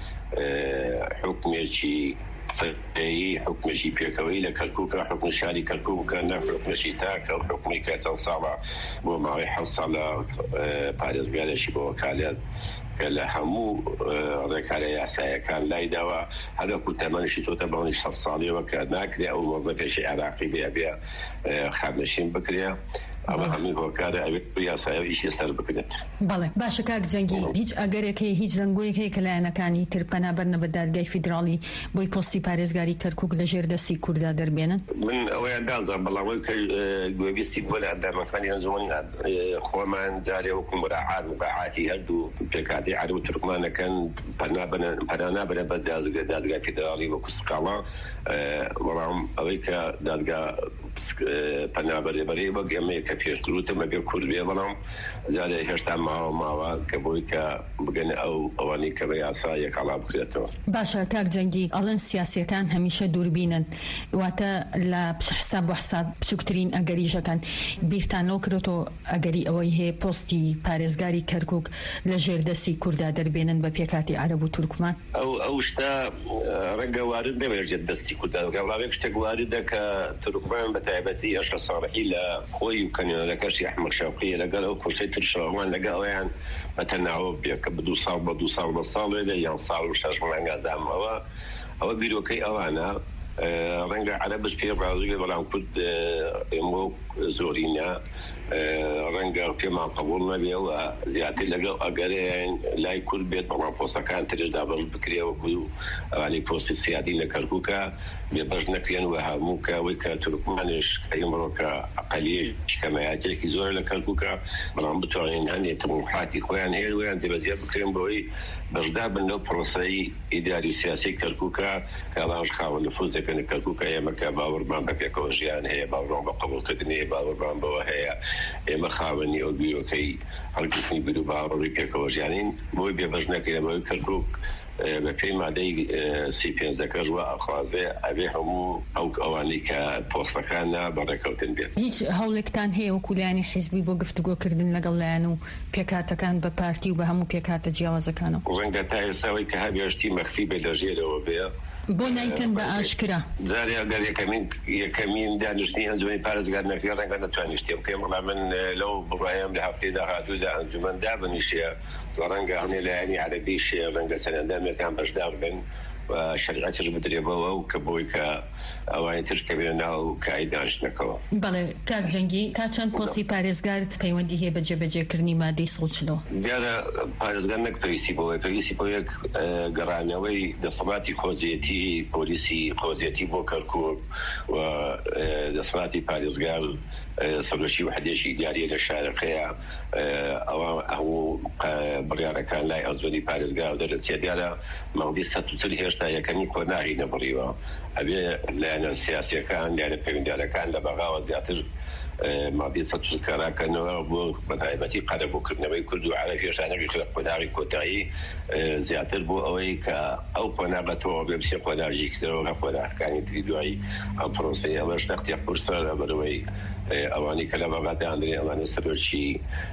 Speaker 10: حکومێکی فەرعی حکومێکی پێکەوەی لە کەرکووکە حکوم شاری کەرکووکە نە حکومێکی تاکە و حکومی کە چەند ساڵە بۆ ماوەی 7 ساڵە پارێزگارێکی بۆ وەکالەت کە لە هەموو ڕێکارە یاسایەکان لای داوە هەرەکو تەمەنشی تۆتە بەڵی 6 ساڵیەوە کە ناکرێ ئەو مۆزەفێکی عێراقی بێ خامنشین بکرێ ئەوە هەمووی هۆکارە ئەوێت یاسایە ئیشی سەر بکرێت.
Speaker 8: بەڵێ باشە کاک جەنگی هیچ ئەگەرێکی هیچ دەنگۆیەک هەیە کە لایەنەکانی تر پەنابەرنە بە دادگای فیدراڵی بۆی پۆستی پارێزگاری کەرکووک لە ژێر دەستی کووردا دەربێنن؟
Speaker 10: من ئەوەیان دازان بەڵاوەی کە گوێبیستی بۆ لە ئەندامەکانی ئەنجومەنی خۆمان جارێ وەکو مراعات وقاعاتی هەردوو پێکاتی عەرب و تورکمانەکەن پەنابەرە بە دادگای فیدراڵی وەکو سکاڵا، بەڵام ئەوەی کە دادگا پەنابەرێبەرەی وەک ئێمەیە کە پێشتروتە مەگەر کورد بێ، بەڵام جارێ هێشتا ماوە کە بۆی کە بگەنە ئەوانەی کە بە یاسا یەکاڵا بکرێتەوە.
Speaker 8: باشە کاک جەنگی ئەڵێن سیاسیەکان هەمیشە دووربینن، واتە لە حساب بۆ حساب بچووکترین ئەگەریژەکان بیرتان لەو کردەوە ئەگەری ئەوەی هەیە پۆستی پارێزگاری کەرکووک لە ژێر دەستی کووردا دەربێنن بە پێکاتی عەرب و تورکمان؟
Speaker 10: ئەو شتا ڕەنگە وارد نەبێت دەستی کووردا وڵاوێک شتێک واردە کە تورکمان بە تایبەتی ئەشە ساڵحی لە خۆی و کەنیۆنەکەشی ئەحمەد شەوقی لەگەڵ ئەو کورسەی ترشەوەمان لەگە ئەویان بەتەناوە بێ کە بە 2 ساڵ لێدە یان ساڵ و 6 مانگ ئازامەوە ئەوە بیرۆکەی ئەوانە ڕەنگە عەرەبش پێ ڕازوی بەڵام کورد ئێمە زۆرینە ڕەنگە پێمان قبوڵ نەبێ و زیاتر لەگەڵ ئەگەرێن لای کورد بێت بەڵام پۆستەکان ترش دابەش بکرێەوە و ئەوانی پۆستی سیادی لە کەرکووکە بێبەش نەکرێن و هەموو کە ئەوەی کە تورکمانش ئەمڕۆکە ئەقەلیە کەمایەتێکی زۆر لە کەرکووکە، بەڵام بتوانین هەندێک تەموحاتی خۆیان هەیە ویان جێبەجێ بکرێن بۆی بەشدا بن لەو پرۆسەی ئیداری و سیاسی کەرکووکە کە ئەڵانش خاوەن نفوذ دەکەن لە کەرکووکە. ئێمە کە باوەڕمان بە پێکەوە ژیان هەیە، باوەڕمان بە قبوڵکردن هەیە، باوەڕمان بەوە هەیە ئێمە خاوەنی ئەو بیرۆکەی هەڵگرتنی بیر و باوەڕی پێکەوە ژیانین بۆی بێبەش نەکرێن بۆی کەرکووک بە پێی مادەی 35 وە ئەخوازێ ئەبێ هەموو ئەوانەی کە پۆستەکانە بەڕێکەوتن بێت.
Speaker 8: هیچ هەوڵێکتان هەیە وەکولایانی حیزبی بۆ گفتوگۆکردن لەگەڵ لایەن و پێکاتەکان بە پارتی و بە هەموو پێکاتە جیاوازەکانەوە؟
Speaker 10: ڕەنگە تا ئێستاوەی کە هەبێشتی مەخفی بێ لە ژێرەوە بێ
Speaker 8: بۆ نایکەن بە ئاشکرا
Speaker 10: جارێ ئەگەر یەکەمین دانیشتنی ئەنجومەنی پارێزگار نەکرێ ڕەنگە نەتوانێت شتێ بکەم، بەڵام من لەو بڕوایم لە هەفتەی داهاتوودا ئەنجومەن دابنیشێ ڕەنگە هەنێ لایەنی عەرەبیشێ ڕەنگە سەرەندامەکان بەشدار بن و شەریعەتش بدرێبەوە و کە بۆی کە ئەوانی تر کە بێنە ناو کای دانیشتنەکەوە.
Speaker 8: بەڵێ کاک جەنگی تا چەند پۆستی پارێزگار پەیوەندی هەیە بە جێبەجێکردنی مادەی 140؟
Speaker 10: دیارە پارێزگار نەک پێویستی بۆەوەی پێویستی بۆ یەک گەڕانەوەی دەسەڵاتی خۆزیەتی پۆلیسی خۆزیەتی بۆ کەرکووک و دەسەڵاتی پارێزگار سەرۆشی وحدێشی دیاریە لە شارەکەیە ئەوە هەموو بڕیارەکان لای ئەزۆنی پارێزگار دەرەچێت. دیارە مەڵی 140 هێشتا یەکەمی کۆناغی نەبڕیوە، ئەبێ لایەنە سیاسیەکان لایەنە پەیوەندیارەکان لە بەغاوە زیاتر مادی 140 کاراکەنەوە بۆ بەتایبەتی قەرەبووکردنەوەی کورد و عەرەب هێشتانەوی خلق کۆناغی کۆتایی زیاتر بۆ ئەوەی کە ئەو کۆناغەتەوە بێ بچێ کۆناژی کردەوە لە کۆناغەکانی تری دوایی ئەم پرۆسەی ئەمەش نەختێ قورسە لەبەرەوەی ئەوانی کە لە بەغاداندرێ ئەوانە سەرۆکی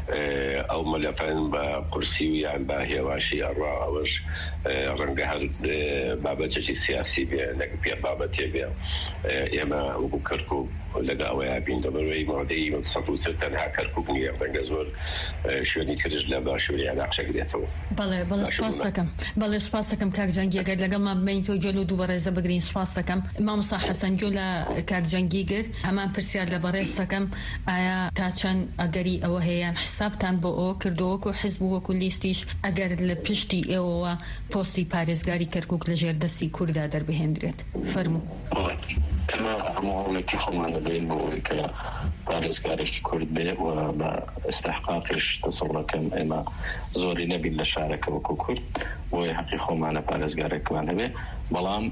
Speaker 10: ئەو مەلەفەن بە قورسی و یان بە هێواشی ئەڕوا ئەوەش ڕەنگە هەر بابەتێکی سیاسی بێ نەک پێ بابەتێ بێ. ئێمە وەکو کەرکووک لەگە ئەوەیە بین دەبەرەوەی مادەی 130 تەنها کەرکووک نییە، ڕەنگە زۆر شوێنی ترش لە باشووری عێراقشە دێتەوە.
Speaker 8: بەڵێ سپاس دەکەم. بەڵێ سپاس دەکەم کاک جەنگی. ئەگەر لەگەڵمان بمێنیت تۆ جۆل و دوو بەڕێزە بگرین سپاس دەکەم. مامۆستا حەسەن جۆ لە کاک جەنگی گر هەمان پرسیار لە بەڕێز دەکەم ئایا تا چەند ئەگەری ئەوە هەیەیان حسابتان بۆ ئەوە کردەوە وەکو حیزب و وەکو لیستیش ئەگەر لە پشتی ئێوەوە پۆستی پارێزگاری کەرکووک لە ژێر دەستی کووردا دەربهێنرێت؟ فەرموو.
Speaker 11: ئەمە هەموو هەوڵێکی خۆمان دەبین بۆ ئەوەی کە پارێزگارێکی کورد بێ و بە ئستحقاقیش دەسەڵەکەم ئێمە زۆری نەبین لە شارەکە وەکو کورد بۆی حەقی خۆمانە پارێزگارێکمان هەبێ، بەڵام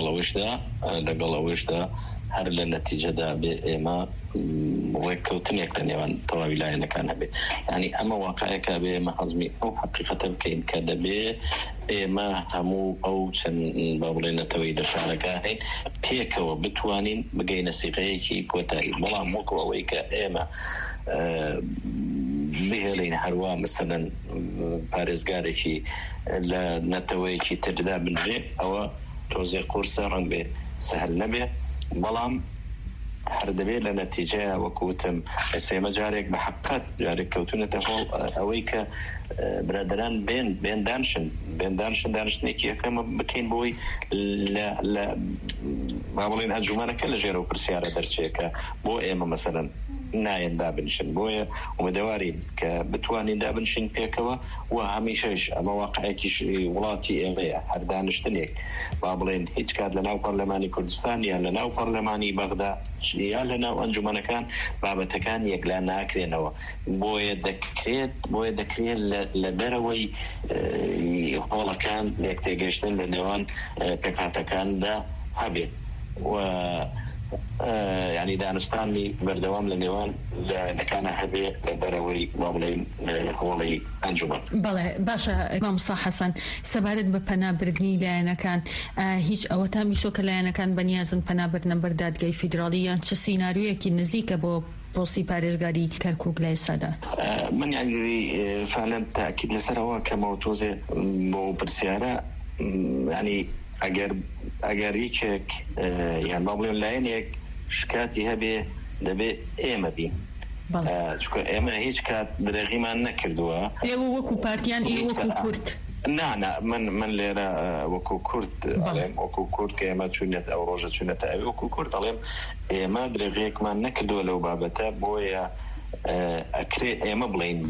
Speaker 11: لەگەڵەوەشدا هەر لە نەتیجەدا بێ ئێمە ڕێککەوتنێک لە نێوان تەواوی لایەنەکان هەبێ. یعنی ئەمە واقعەکە بێ ئێمە حەزمی ئەو حەقیقەتە بکەین کە دەبێ ئێمە هەموو ئەو چەند با بڵێنەتەوەی لە شارەکە هەین پێکەوە بتوانین بگەینە سیغەیەکی کۆتایی، بەڵام وەکو ئەوەی کە ئێمە بهێڵین هەروە مەسەلەن پارێزگارێکی لە نەتەوەیەکی تردا بنرێ ئەوە تۆزێ قورسە ڕەنگ بێ سەهل نەبێ، بەڵام هەردەبێت لە نەتیجەیە وەکوتم ئێسێمە جارێک بە حقیقت جارێک کەوتونەتە هۆڵ ئەوەی کە برادران بێن دانیشتێکی یەکەمە بکەین بۆی لە با بڵێن ئەنجومەنەکە لە ژێرە و پرسیارە دەرچێکە بۆ ئێمە مەسەلەن نایەن دابنشن بۆیە ومەدەواری کە بتوانین دابنشین پێکەوە و هەمیشەش ئەمە واقعەتیش وڵاتی ئێمەیە هەر دانیشتنێک با بڵێن هیچ کات لە ناو پەرلەمانی کوردستان یان لە ناو پەرلەمانی بەغدا یان لە ناو ئەنجومەنەکان بابەتەکان یەکلا ناکرێنەوە بۆیە دەکرێت لە دەرەوەی هۆڵەکان لێک تێگەشتن لە نێوان پێکهاتەکاندا هەبێت و يعني دانستانی بەردەوام لە نێوان لەکانە هەبێ لە دەرەوەی بڵێن هۆڵی ئەنجومەن.
Speaker 8: بەڵێ باشە مامۆستا حەسەن سەبارەت بە پەنابردنی لایەنەکان هیچ ئەوە تا میشۆکە لایەنەکان بەنیازن پەنابردنە بەر دادگای فیدراڵی یان چ سیناریۆیەکی نزیکە بۆ پۆستی پارێزگاری کەرکووک لای سەدا؟
Speaker 11: من یانجوی فعلەن تاکید لەسەرەوە کەمەوە تۆزێ بۆ پرسیارە ینی ئەگەر هیچێک یان با بڵێن لایەنێک شکاتی هەبێ دەبێ ئێمە بین چونکە ئێمە هیچ کات درێغیمان نەکردووە.
Speaker 8: ئێوە وەکو پارتیان وەکو کورد؟
Speaker 11: نانە من لێرە وەکو کورد ئەڵێم وەکو کورد کە ئێمە چونێت ئەو ڕۆژە چونەتە ئەوێ وەکو کورد ئەڵێم ئێمە درێغەیەکمان نەکردووە لەو بابەتە بۆیە ئەکرێ ئێمە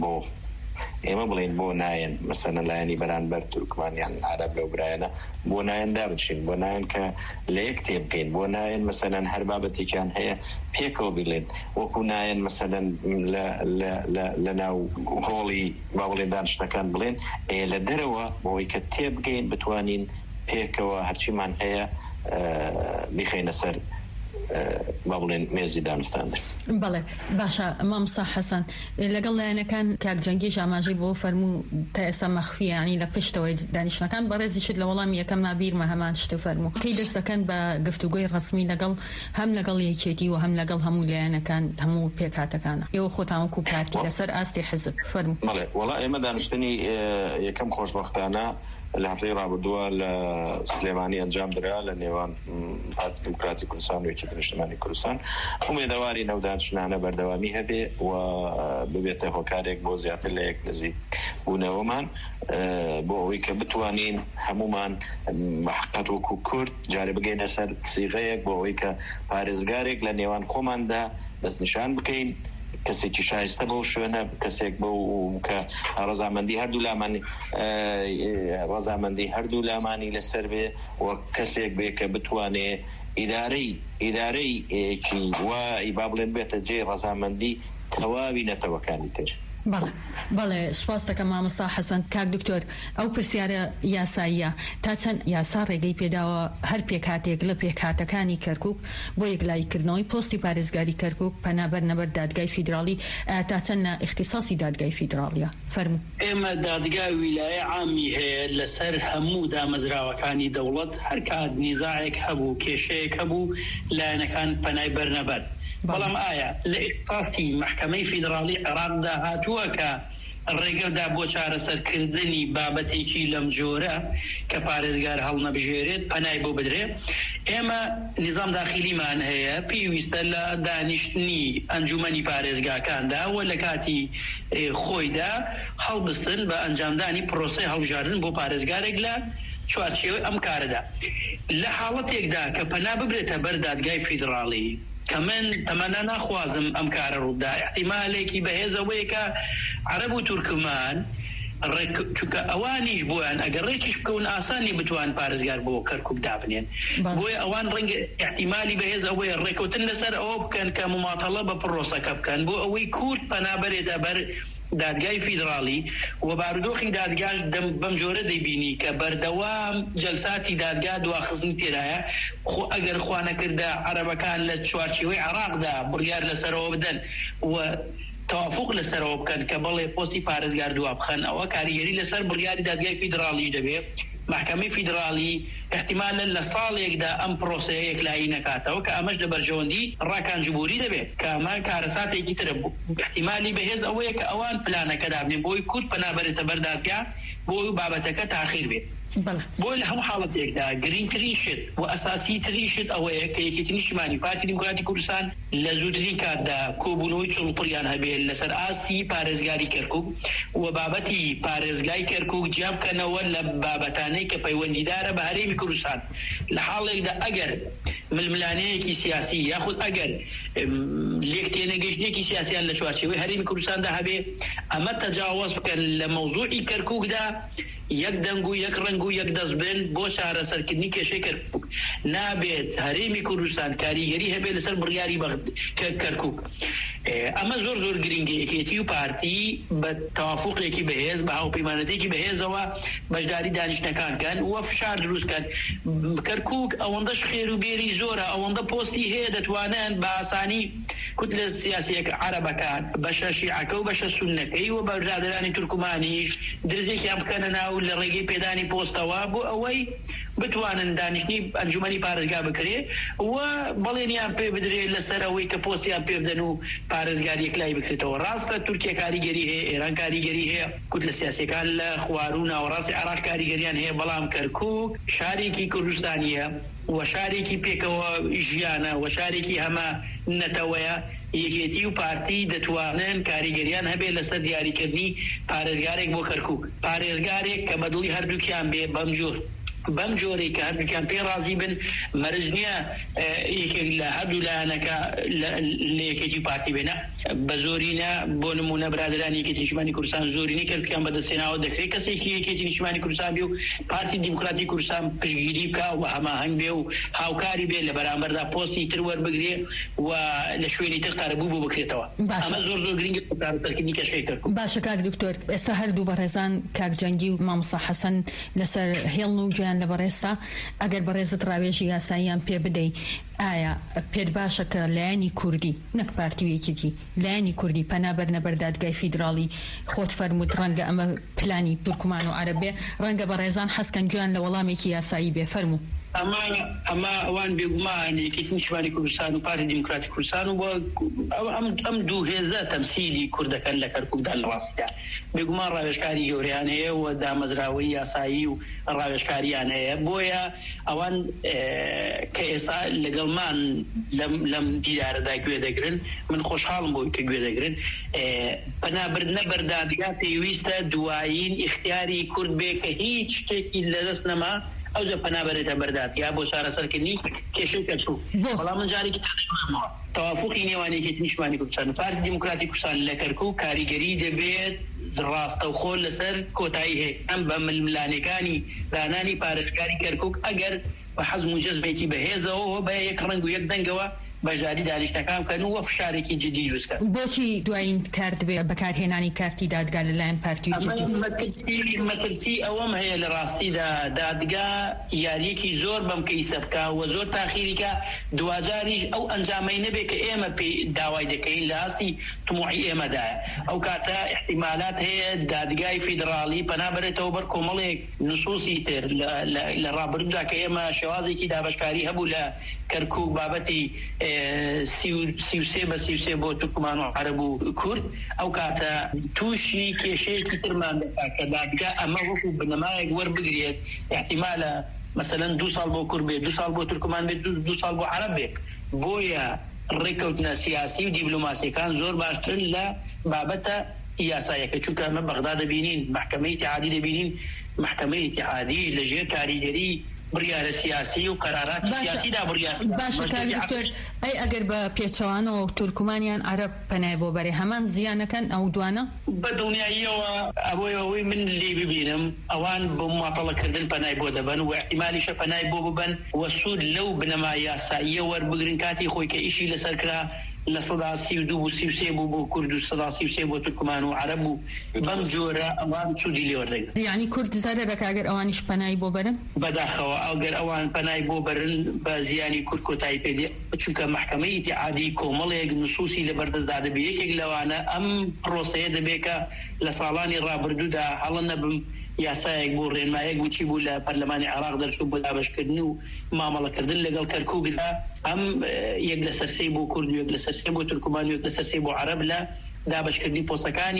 Speaker 11: بڵین بۆ نایەن مەسەلەن لایەنی بەرانبەر تورکمانیان عەرەب لەو برایەنە بۆ نایەن دابچین بۆ نایەن کە لە یەک تێبگەین بۆ نایەن مەسەلەن هەر بابەتێکیان هەیە پێکەوە بڵێن وەکو نایەن مەسەلەن لە ناو هۆڵی با بڵێن دانیشتەکان بڵێن لە دەرەوە بۆی کە تێبگەین بتوانین پێکەوە هەرچیمان هەیە بیخەینە سەر با بڵێن مێزی دانستاندر.
Speaker 8: بەڵێ باشە مامۆستا حەسەن لەگەڵ لایەنەکان کاک جەنگیش ئاماژەی بۆ فەرموو تا ئێستا مەخفیە ینی لە پشتەوەی دانیشتەکان بەڕێزیشت لە وەڵامی یەکەم نابیرمە هەمان شتە فەرموو کەی دەست دەکەن بە گفتوگۆی ڕەسمی لەگەڵ هەم لەگەڵ یەکێتی و هەم لەگەڵ هەموو لایەنەکان هەموو پێکهاتەکانە ئێوە خۆتان وەکو پارتی لەسەر ئاستی حزب فەرموو.
Speaker 11: بەڵێ وەڵا ئێمە دانیشتنی یەکەم خۆشبەختانە لە هەفتەی ڕابردووە لە سلێمانی ئەنجام درا لە نێوان پارتی دموکراتی کوردستان و یەکێتی نیشتیمانی کوردستان ئومێدەواری نەودانیشتنانە بەردەوامی هەبێ و ببێتە هۆکارێک بۆ زیاتر لە یەک نزیک بوونەوەمان بۆ ئەوەی کە بتوانین هەمومان بەحقیقەت وەکو کورد جارێ بگەینە سەر سیغەیەک بۆ ئەوەی کە پارێزگارێک لە نێوان خۆماندا دەستنیشان بکەین کەسێکی شایستە بەو شوێنە کەسێک بەو کە ڕەزامەندی هەردوو لامانی لەسەر بێ و کەسێک بێ کە بتوانێ ئیدارەیەکی وای با بڵێن بێتە جێ ڕەزامەندی تەواوی نەتەوەکانی تر.
Speaker 8: بەڵێ سپاس دەکەم مامۆستا حەسەن. کاک دکتۆر ئەو پرسیارە یاساییە تا چەند یاسا ڕێگەی پێداوە هەر پێکهاتێک لە پێکهاتەکانی کەرکووک بۆ یەکلایکردنەوەی پۆستی پارێزگاری کەرکووک پەنابەرنەبەر دادگای فیدراڵی تا چەند اختصاصی دادگای فیدراڵیە فەرموو.
Speaker 12: ئێمە دادگای ویلایە عامی هەیە لەسەر هەموو دامەزراوەکانی دەوڵەت هەر کات نیزاعێک هەبوو کێشەیەک هەبوو لایەنەکان پەنای بەرنەبەر. بەڵام ئایا لە ئیختصاصی محکەمەی فیدراڵی عێراقدا هاتووە کە ڕێگەدا بۆ چارەسەرکردنی بابەتێکی لەم جۆرە کە پارێزگار هەڵنەبژێرێت پەنای بۆ بدرێ؟ ئێمە نیزام داخیلیمان هەیە پێویستە لە دانیشتنی ئەنجومەنی پارێزگاکاندا و لە کاتی خۆیدا هەڵبستن بە ئەنجامدانی پرۆسەی هەڵبژاردن بۆ پارێزگارێک لە چوارچێوەی ئەم کارەدا. لە حاڵەتێکدا کە پەنا ببرێتە بەر دادگای فیدراڵی کە من تەمەنا ناخوازم ئەم کارە ڕوودا احتیمالێکی بەهێزەوەیە کە عەرەب و تورکمان چونکە ئەوانیش بۆیان ئەگەر ڕێکیش بکەون ئاسانی بتوان پارێزگار بۆ کەرکووک دابنێن بۆیە ئەوان ڕەنگە احتیمالی بەهێز ئەوەیە ڕێکەوتن لەسەر ئەوە بکەن کە مماتەڵە بە پرۆسەکە بکەن بۆ ئەوەی کورد پەنابەرێتە بەر دادگای فیدراڵی و بارودۆخی دادگاش بەم جۆرە دەیبینی کە بەردەوام جەلساتی دادگا دواخستنی تێدایە خۆ ئەگەر خوا نەکردە عەرەبەکان لە چوارچێوەی عێراقدا بڕیار لەسەرەوە بدەن و توافق لەسەرەوە بکەن کە بەڵێ پۆستی پارێزگار دوا بخەن ئەوە کاریگەری لەسەر بڕیاری دادگای فیدراڵیش دەبێت. محکەمەی فیدراڵی احتیمالاً لە ساڵێکدا ئەم پرۆسەیە یەکلایی نەکاتەوە کە ئەمەش لە بەرژەوەندی ڕاکانجبوری دەبێت کە ئەمە کارەساتێکی ترە احتیمالی بەهێز ئەوەیە کە ئەوان پلانەکە دابنێن بۆی کورد پەنابەرێتە بەر دادگا بۆ بابەتەکە تاخیر بێت. بۆ لە هەموو حاڵەتێکدا گرنگترین شت و ئەساسیترین شت ئەوەیە کە یەکێتی نیشتیمانی پارتی دیموکراتی کوردستان لە زووترین کاتدا کۆبوونەوەی چڵپڕیان هەبێت لەسەر ئاسی پارێزگاری کەرکووک و بابەتی پارێزگای کەرکووک جیاب بکەنەوە لە بابەتانەی کە پەیوەندیدارە بە هەرێمی کوردستان لە حاڵێکدا ئەگەر ململانەیەکی سیاسی یاخود ئەگەر لێک تێنەگەشتێکی سیاسیان لە چوارچێوەی هەرێمی کوردستاندا هەبێ ئەمە تەجاوز بکەن لە مەوزوعی کەرکووکدا یەک دەنگ و یەک ڕنگ و یەک دەست بن بۆ چارەسەرکردنی کێشەی کەرکووک نابێت هەرێمی کوردستان کاریگەری هەبێت لەسەر بڕیاری کەرکووک. ئەمە زۆر زۆر گرنگە یەکێتی و پارتی بە تەوافقێکی بەهێز بە هاوپەیمانەتێکی بەهێزەوە بەشداری دانیشتەکانکەن و فشار دروستکەن. کەرکووک ئەوەندەش خێر و بێری زۆرە ئەوەندە پۆستی هەیە دەتوانن بە ئاسانی کوت لە سیاسیەکە عەرەبەکان بەشە شیعەکە و بەشە سوننەکەی و بە برادرانی تورکمانیش درزێکیان بکەنە ناو لە ڕێگەی پێدانی پۆستەوە بۆ ئەوەی بتوانن دانیشتنی ئەنجومەنی پارێزگا بکرێ و بەڵێنیان پێ بدرێت لەسەر ئەوەی کە پۆستیان پێ بدەن و پارێزگاریەک لای بکرێتەوە. ڕاستە تورکیا کاریگەری هەیە، ئێران کاریگەری هەیە، کوت لە سیاسیەکان لە خوار و ناوەڕاستی عێراق کاریگەریان هەیە، بەڵام کەرکووک شارێکی کوردستانیە و شارێکی پێکەوە ژیانە و شارێکی هەمە نەتەوەیە. یەکێتی و پارتی دەتوانن کاریگەریان هەبێت لەسەر دیاریکردنی پارێزگارێک بۆ کەرکووک، پارێزگارێک کە بەدڵی هەردووکیان بێ بەم جۆرەی کە هەردووکیان پێ ڕازی بن. مەرج نییە یەکێک لە هەردوو لایەنەکە لە یەکێتی و پارتی بێنە بە زۆرینە. بۆ نمونە برادرانی یەکێتی نیشتیمانی کوردستان زۆرینەی کەرکووکیان بەدەستێناوە دەکرێت کەسێکی یەکێتی نیشتیمانی کوردستان بێ و پارتی دیموکراتی کوردستان پشتگیری بکە و هەماهەنگ بێ و هاوکاری بێ لە بەرامبەردا پۆستی تر وەربگرێ و لە شوێنی تر قارەبوو بۆ بکرێتەوە. ئەمە زۆر زۆر گرنگە کارکردنی کەشەی کەرکووک.
Speaker 8: باشە کاک دکتۆر، ئێستا هەردوو بەڕێزان کاک جەنگی و مامۆستا حەسەن لەسەر هێڵن و گویان لە بەڕێستا ئەگەر بەڕێزت ڕاوێژی یاساییان پێ بدەی ئایا پێت باشە کە لایەنی کوردی نەک پارتی و یەکێتی لایەنی کوردی پەنابەرنە بەر دادگای فیدراڵی خۆت فەرمووت ڕەنگە ئەمە پلانی تورکمان و عەرەبێ ڕەنگە بەڕێزان حەسکەن گویان لە وەڵامێکی یاسایی بێ فەرموو.
Speaker 12: ئەمە ئەوان بێگومان یەکێتی نیشتیمانی کوردستان و پارتی دیموکراتی کوردستان و ئەم دوو هێزە تەمسیلی کوردەکەن لە کەرکووکدا لە ڕاستیدا بێگومان ڕاوێژکاری گەورەیان هەیە و دامەزراوەی یاسایی و ڕاوێژکاریان هەیە. بۆیە ئەوان کە ئێستا لەگەڵمان لەم دیدارەدا گوێ دەگرن، من خۆشحاڵم بۆی کە گوێ دەگرن. پەنابردنە بەردادگا پێویستە دوایین ئیختیاری کورد بێ کە هیچ شتێکی لەدەست نەما ئەو جە پەنابەرێتە بەرداد یا بۆ چارەسەرکردنی کێشەی کەرکووک. بەڵام من جارێکی تەقیمانەوە تەوافقی نێوان یەکێتی نیشتیمانی کوردستان و پارتی دیموکراتی کوردستان لە کەرکووک کاریگەری دەبێت ڕاستەوخۆ لەسەر کۆتایی هەیە ئەم بە ململانەکانی دانانی پارێزگاری کەرکووک ئەگەر بە حەزم و جەزبێکی بەهێزەوە بە یەک ڕنگ و یەک دەنگەوە بەژاری دانیشتەکان بکەن و فشارێکی جدی دروستکەن.
Speaker 8: بۆچی دوایین کارت بێ بەکارهێنانی کارتی دادگا لەلایەن پارتی و
Speaker 12: یەکێتی؟ مەترسی ئەوەم هەیە لە ڕاستیدا دادگا یاریەکی زۆر بەم کەیسە بکە و زۆر تاخیریکە دوجاریش ئەو ئەنجامەی نەبێ کە ئێمە پێی داوای دەکەین لە ئاسی تموعی ئێمەدایە. ئەو کاتە احتیمالات هەیە دادگای فیدراڵی پەنابەرێتەوە بەر کۆمەڵێک نصوصی تر لە ڕابردوودا کە ئێمە شێوازێکی دابەشکاری هەبوو لە کەرکووک بابەتی 33 بە 33 بۆ تورکمان و عەرەب و کورد. ئەو کاتە تووشی کێشەیەکی ترمان دەکات کە دادگا ئەمە وەکو بنەمایەک وەربگرێت احتیمالە مثلا 2 ساڵ بۆ کورد بێت، 2 ساڵ بۆ تورکمان بێت، 2 ساڵ بۆ عەرەب بێت. بۆیە ڕێکەوتنە سیاسی و دیبلۆماسیەکان زۆر باشترن لە بابەتە یاسایەکە، چونکە ئەمە بەغدا دەبینین، محکەمەی ئیتیحادی دەبینین، محکەمەی ئیتیحادیش لەژێر کاریگەری بڕیارە سیاسی و قەراراتی سیاسیدا بڕیار.
Speaker 8: باشە کاک دکتۆر، ئەی ئەگەر بە پێچەوانەوە تورکمانیان عەرەب پەنای بۆ بەرێ هەمان زیانەکەن ئەو دوانە؟
Speaker 12: بە دڵنیاییەوە ئەوەی من لێ ببینم ئەوان بۆ ماتەڵەکردن پەنای بۆ دەبن و احتیمالیشە پەنای بۆ ببن و سوود لەو بنەما یاساییە وەربگرن کاتی خۆی کە ئیشی لەسەر کرا لە 32 بوو 33 بوو بۆ کورد و 33 بۆ تورکمان و عەرەب و بەم جۆرە ئەوان سوودی لێ وەردەگرن.
Speaker 8: یعنی کورد زارەرەکە ئەگەر ئەوانیش پەنای بۆ بەرن؟
Speaker 12: بەداخەوە ئەگەر ئەوان پەنای بۆ بەرن بە زیانی کورد کۆتایی پێدێ، چونکە محکەمەی ئیتیحادی کۆمەڵێک نصوصی لە بەردەستدا دەبێ. یەکێک لەوانە ئەم پرۆسەیە دەبێت کە لە ساڵانی ڕابردوودا هەڵە نەبم یاسایەک بۆ ڕێنمایەک بچی بوو لە پەرلەمانی عێراق دەرچوو بۆ دابەشکردن و مامەڵەکردن لەگەڵ کەرکووکدا ئەم یەک لەسەر سێ بۆ کورد و یەک لەسەر سێ بۆ تورکمان و یەک لەسەر سێ بۆ عەرەب لە دابەشکردنی پۆستەکانی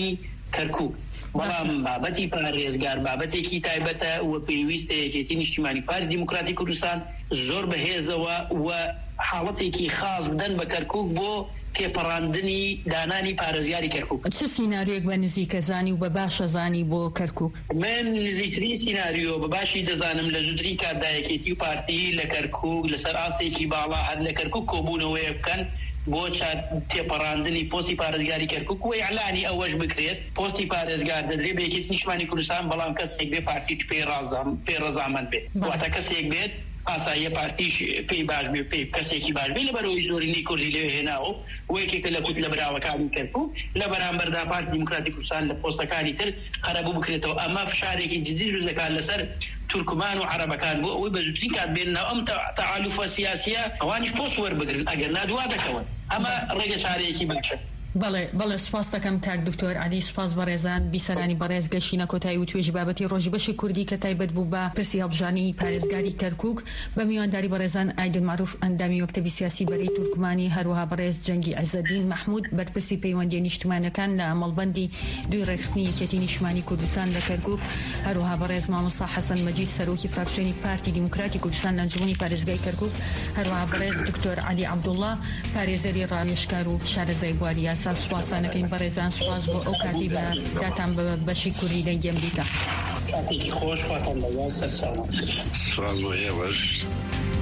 Speaker 12: کەرکووک بەڵام بابەتی پارێزگار بابەتێکی تایبەتە و پێویستە یەکێتی نیشتیمانی پارتی دیموکراتی کوردستان زۆر بەهێزەوە و حاڵەتێکی خاص بدەن بە کەرکووک بۆ تێپەڕاندنی دانانی پارێزگاری کەرکووک.
Speaker 8: چه سیناریۆیەک بە نزیکە زانی و بە باشە زانی بۆ کەرکووک؟
Speaker 12: من نزیکترین سیناریۆ بە باشی دەزانم لە زووترین کاتدا یەکێتی و پارتی لە کەرکووک لەسەر ئاسێکی باڵا هەر لە کەرکووک کۆبوونەوەی بکەن بۆ تێپەڕاندنی پۆستی پارێزگاری کەرکووک و ئیعلانی ئەوەش بکرێت پۆستی پارێزگار دەدرێت بە یەکێتی نیشتیمانی کوردستان بەڵام کەسێک بێ پارتیش پێی ڕەزامەند بێت واتە کەسێک بێت ئاساییە پارتیش پێی باش بێ پێی کەسێکی باش بێ لەبەرەوەی زۆرینەی کوردی لێ هێناوە و یەکێکە لە کوت لە بەراوەکانی کەرکووک لە بەرامبەردا پارتی دیموکراتی کوردستان لە پۆستەکانی تر قەرەبوو بکرێتەوە ئەمە فشارێکی جدی دروستەکات لەسەر تورکمان و عەرەبەکان بۆ ئەوەی بە زووترین کات بێننەوە ئەم تەعالوفە سیاسیە ئەوانیش پۆست وەربگرن ئەگەر نادوا دەکەون ئەمە ڕێگە چارەیەکی باشە.
Speaker 8: بەڵێ سپاس دەکەم کاک دکتۆر عەلی سپاس بەڕێزان بیسەرانی بەڕێز گەشتینە کۆتایی و توێژی بابەتی ڕۆژی بەشی کوردی کە تایبەت بوو بە پرسی هەڵبژارنی پارێزگاری کەرکووک بە میوانداری بەڕێزان ئایدن معروف ئەندامی وەکتەبی سیاسی بەرەی تورکمانی هەروەها بەڕێز جەنگی عەزەدین مەحموود بەرپرسی پەیوەندی نیشتیمانەکان لە ئەمەڵبەندی دوی ڕێخستنی یەکێتی نیشتیمانی کوردستان لە کەرکووک هەروەها بەڕێز مامۆستا حەسەن مەجید سەرۆکی فراکسیۆنی پارتی دیموکراتی کوردستان لە ئەنجومەنی پارێزگای کەرکووک هەروەها بەڕێز دکتۆر عەلی عەبدوڵڵا پارێزەری ڕاوێژکار و شارەزای بواری یاسا سوپاسانەکەی بەڕێزان سوپاس بۆ ئەو کاتی بە داتان بە بەشی کوردی دەنگی ئەمریکا.
Speaker 12: کاتێکی خۆش خواتان لەگەڵ سەرچاوە.
Speaker 10: سپاس بۆ ئێوەش.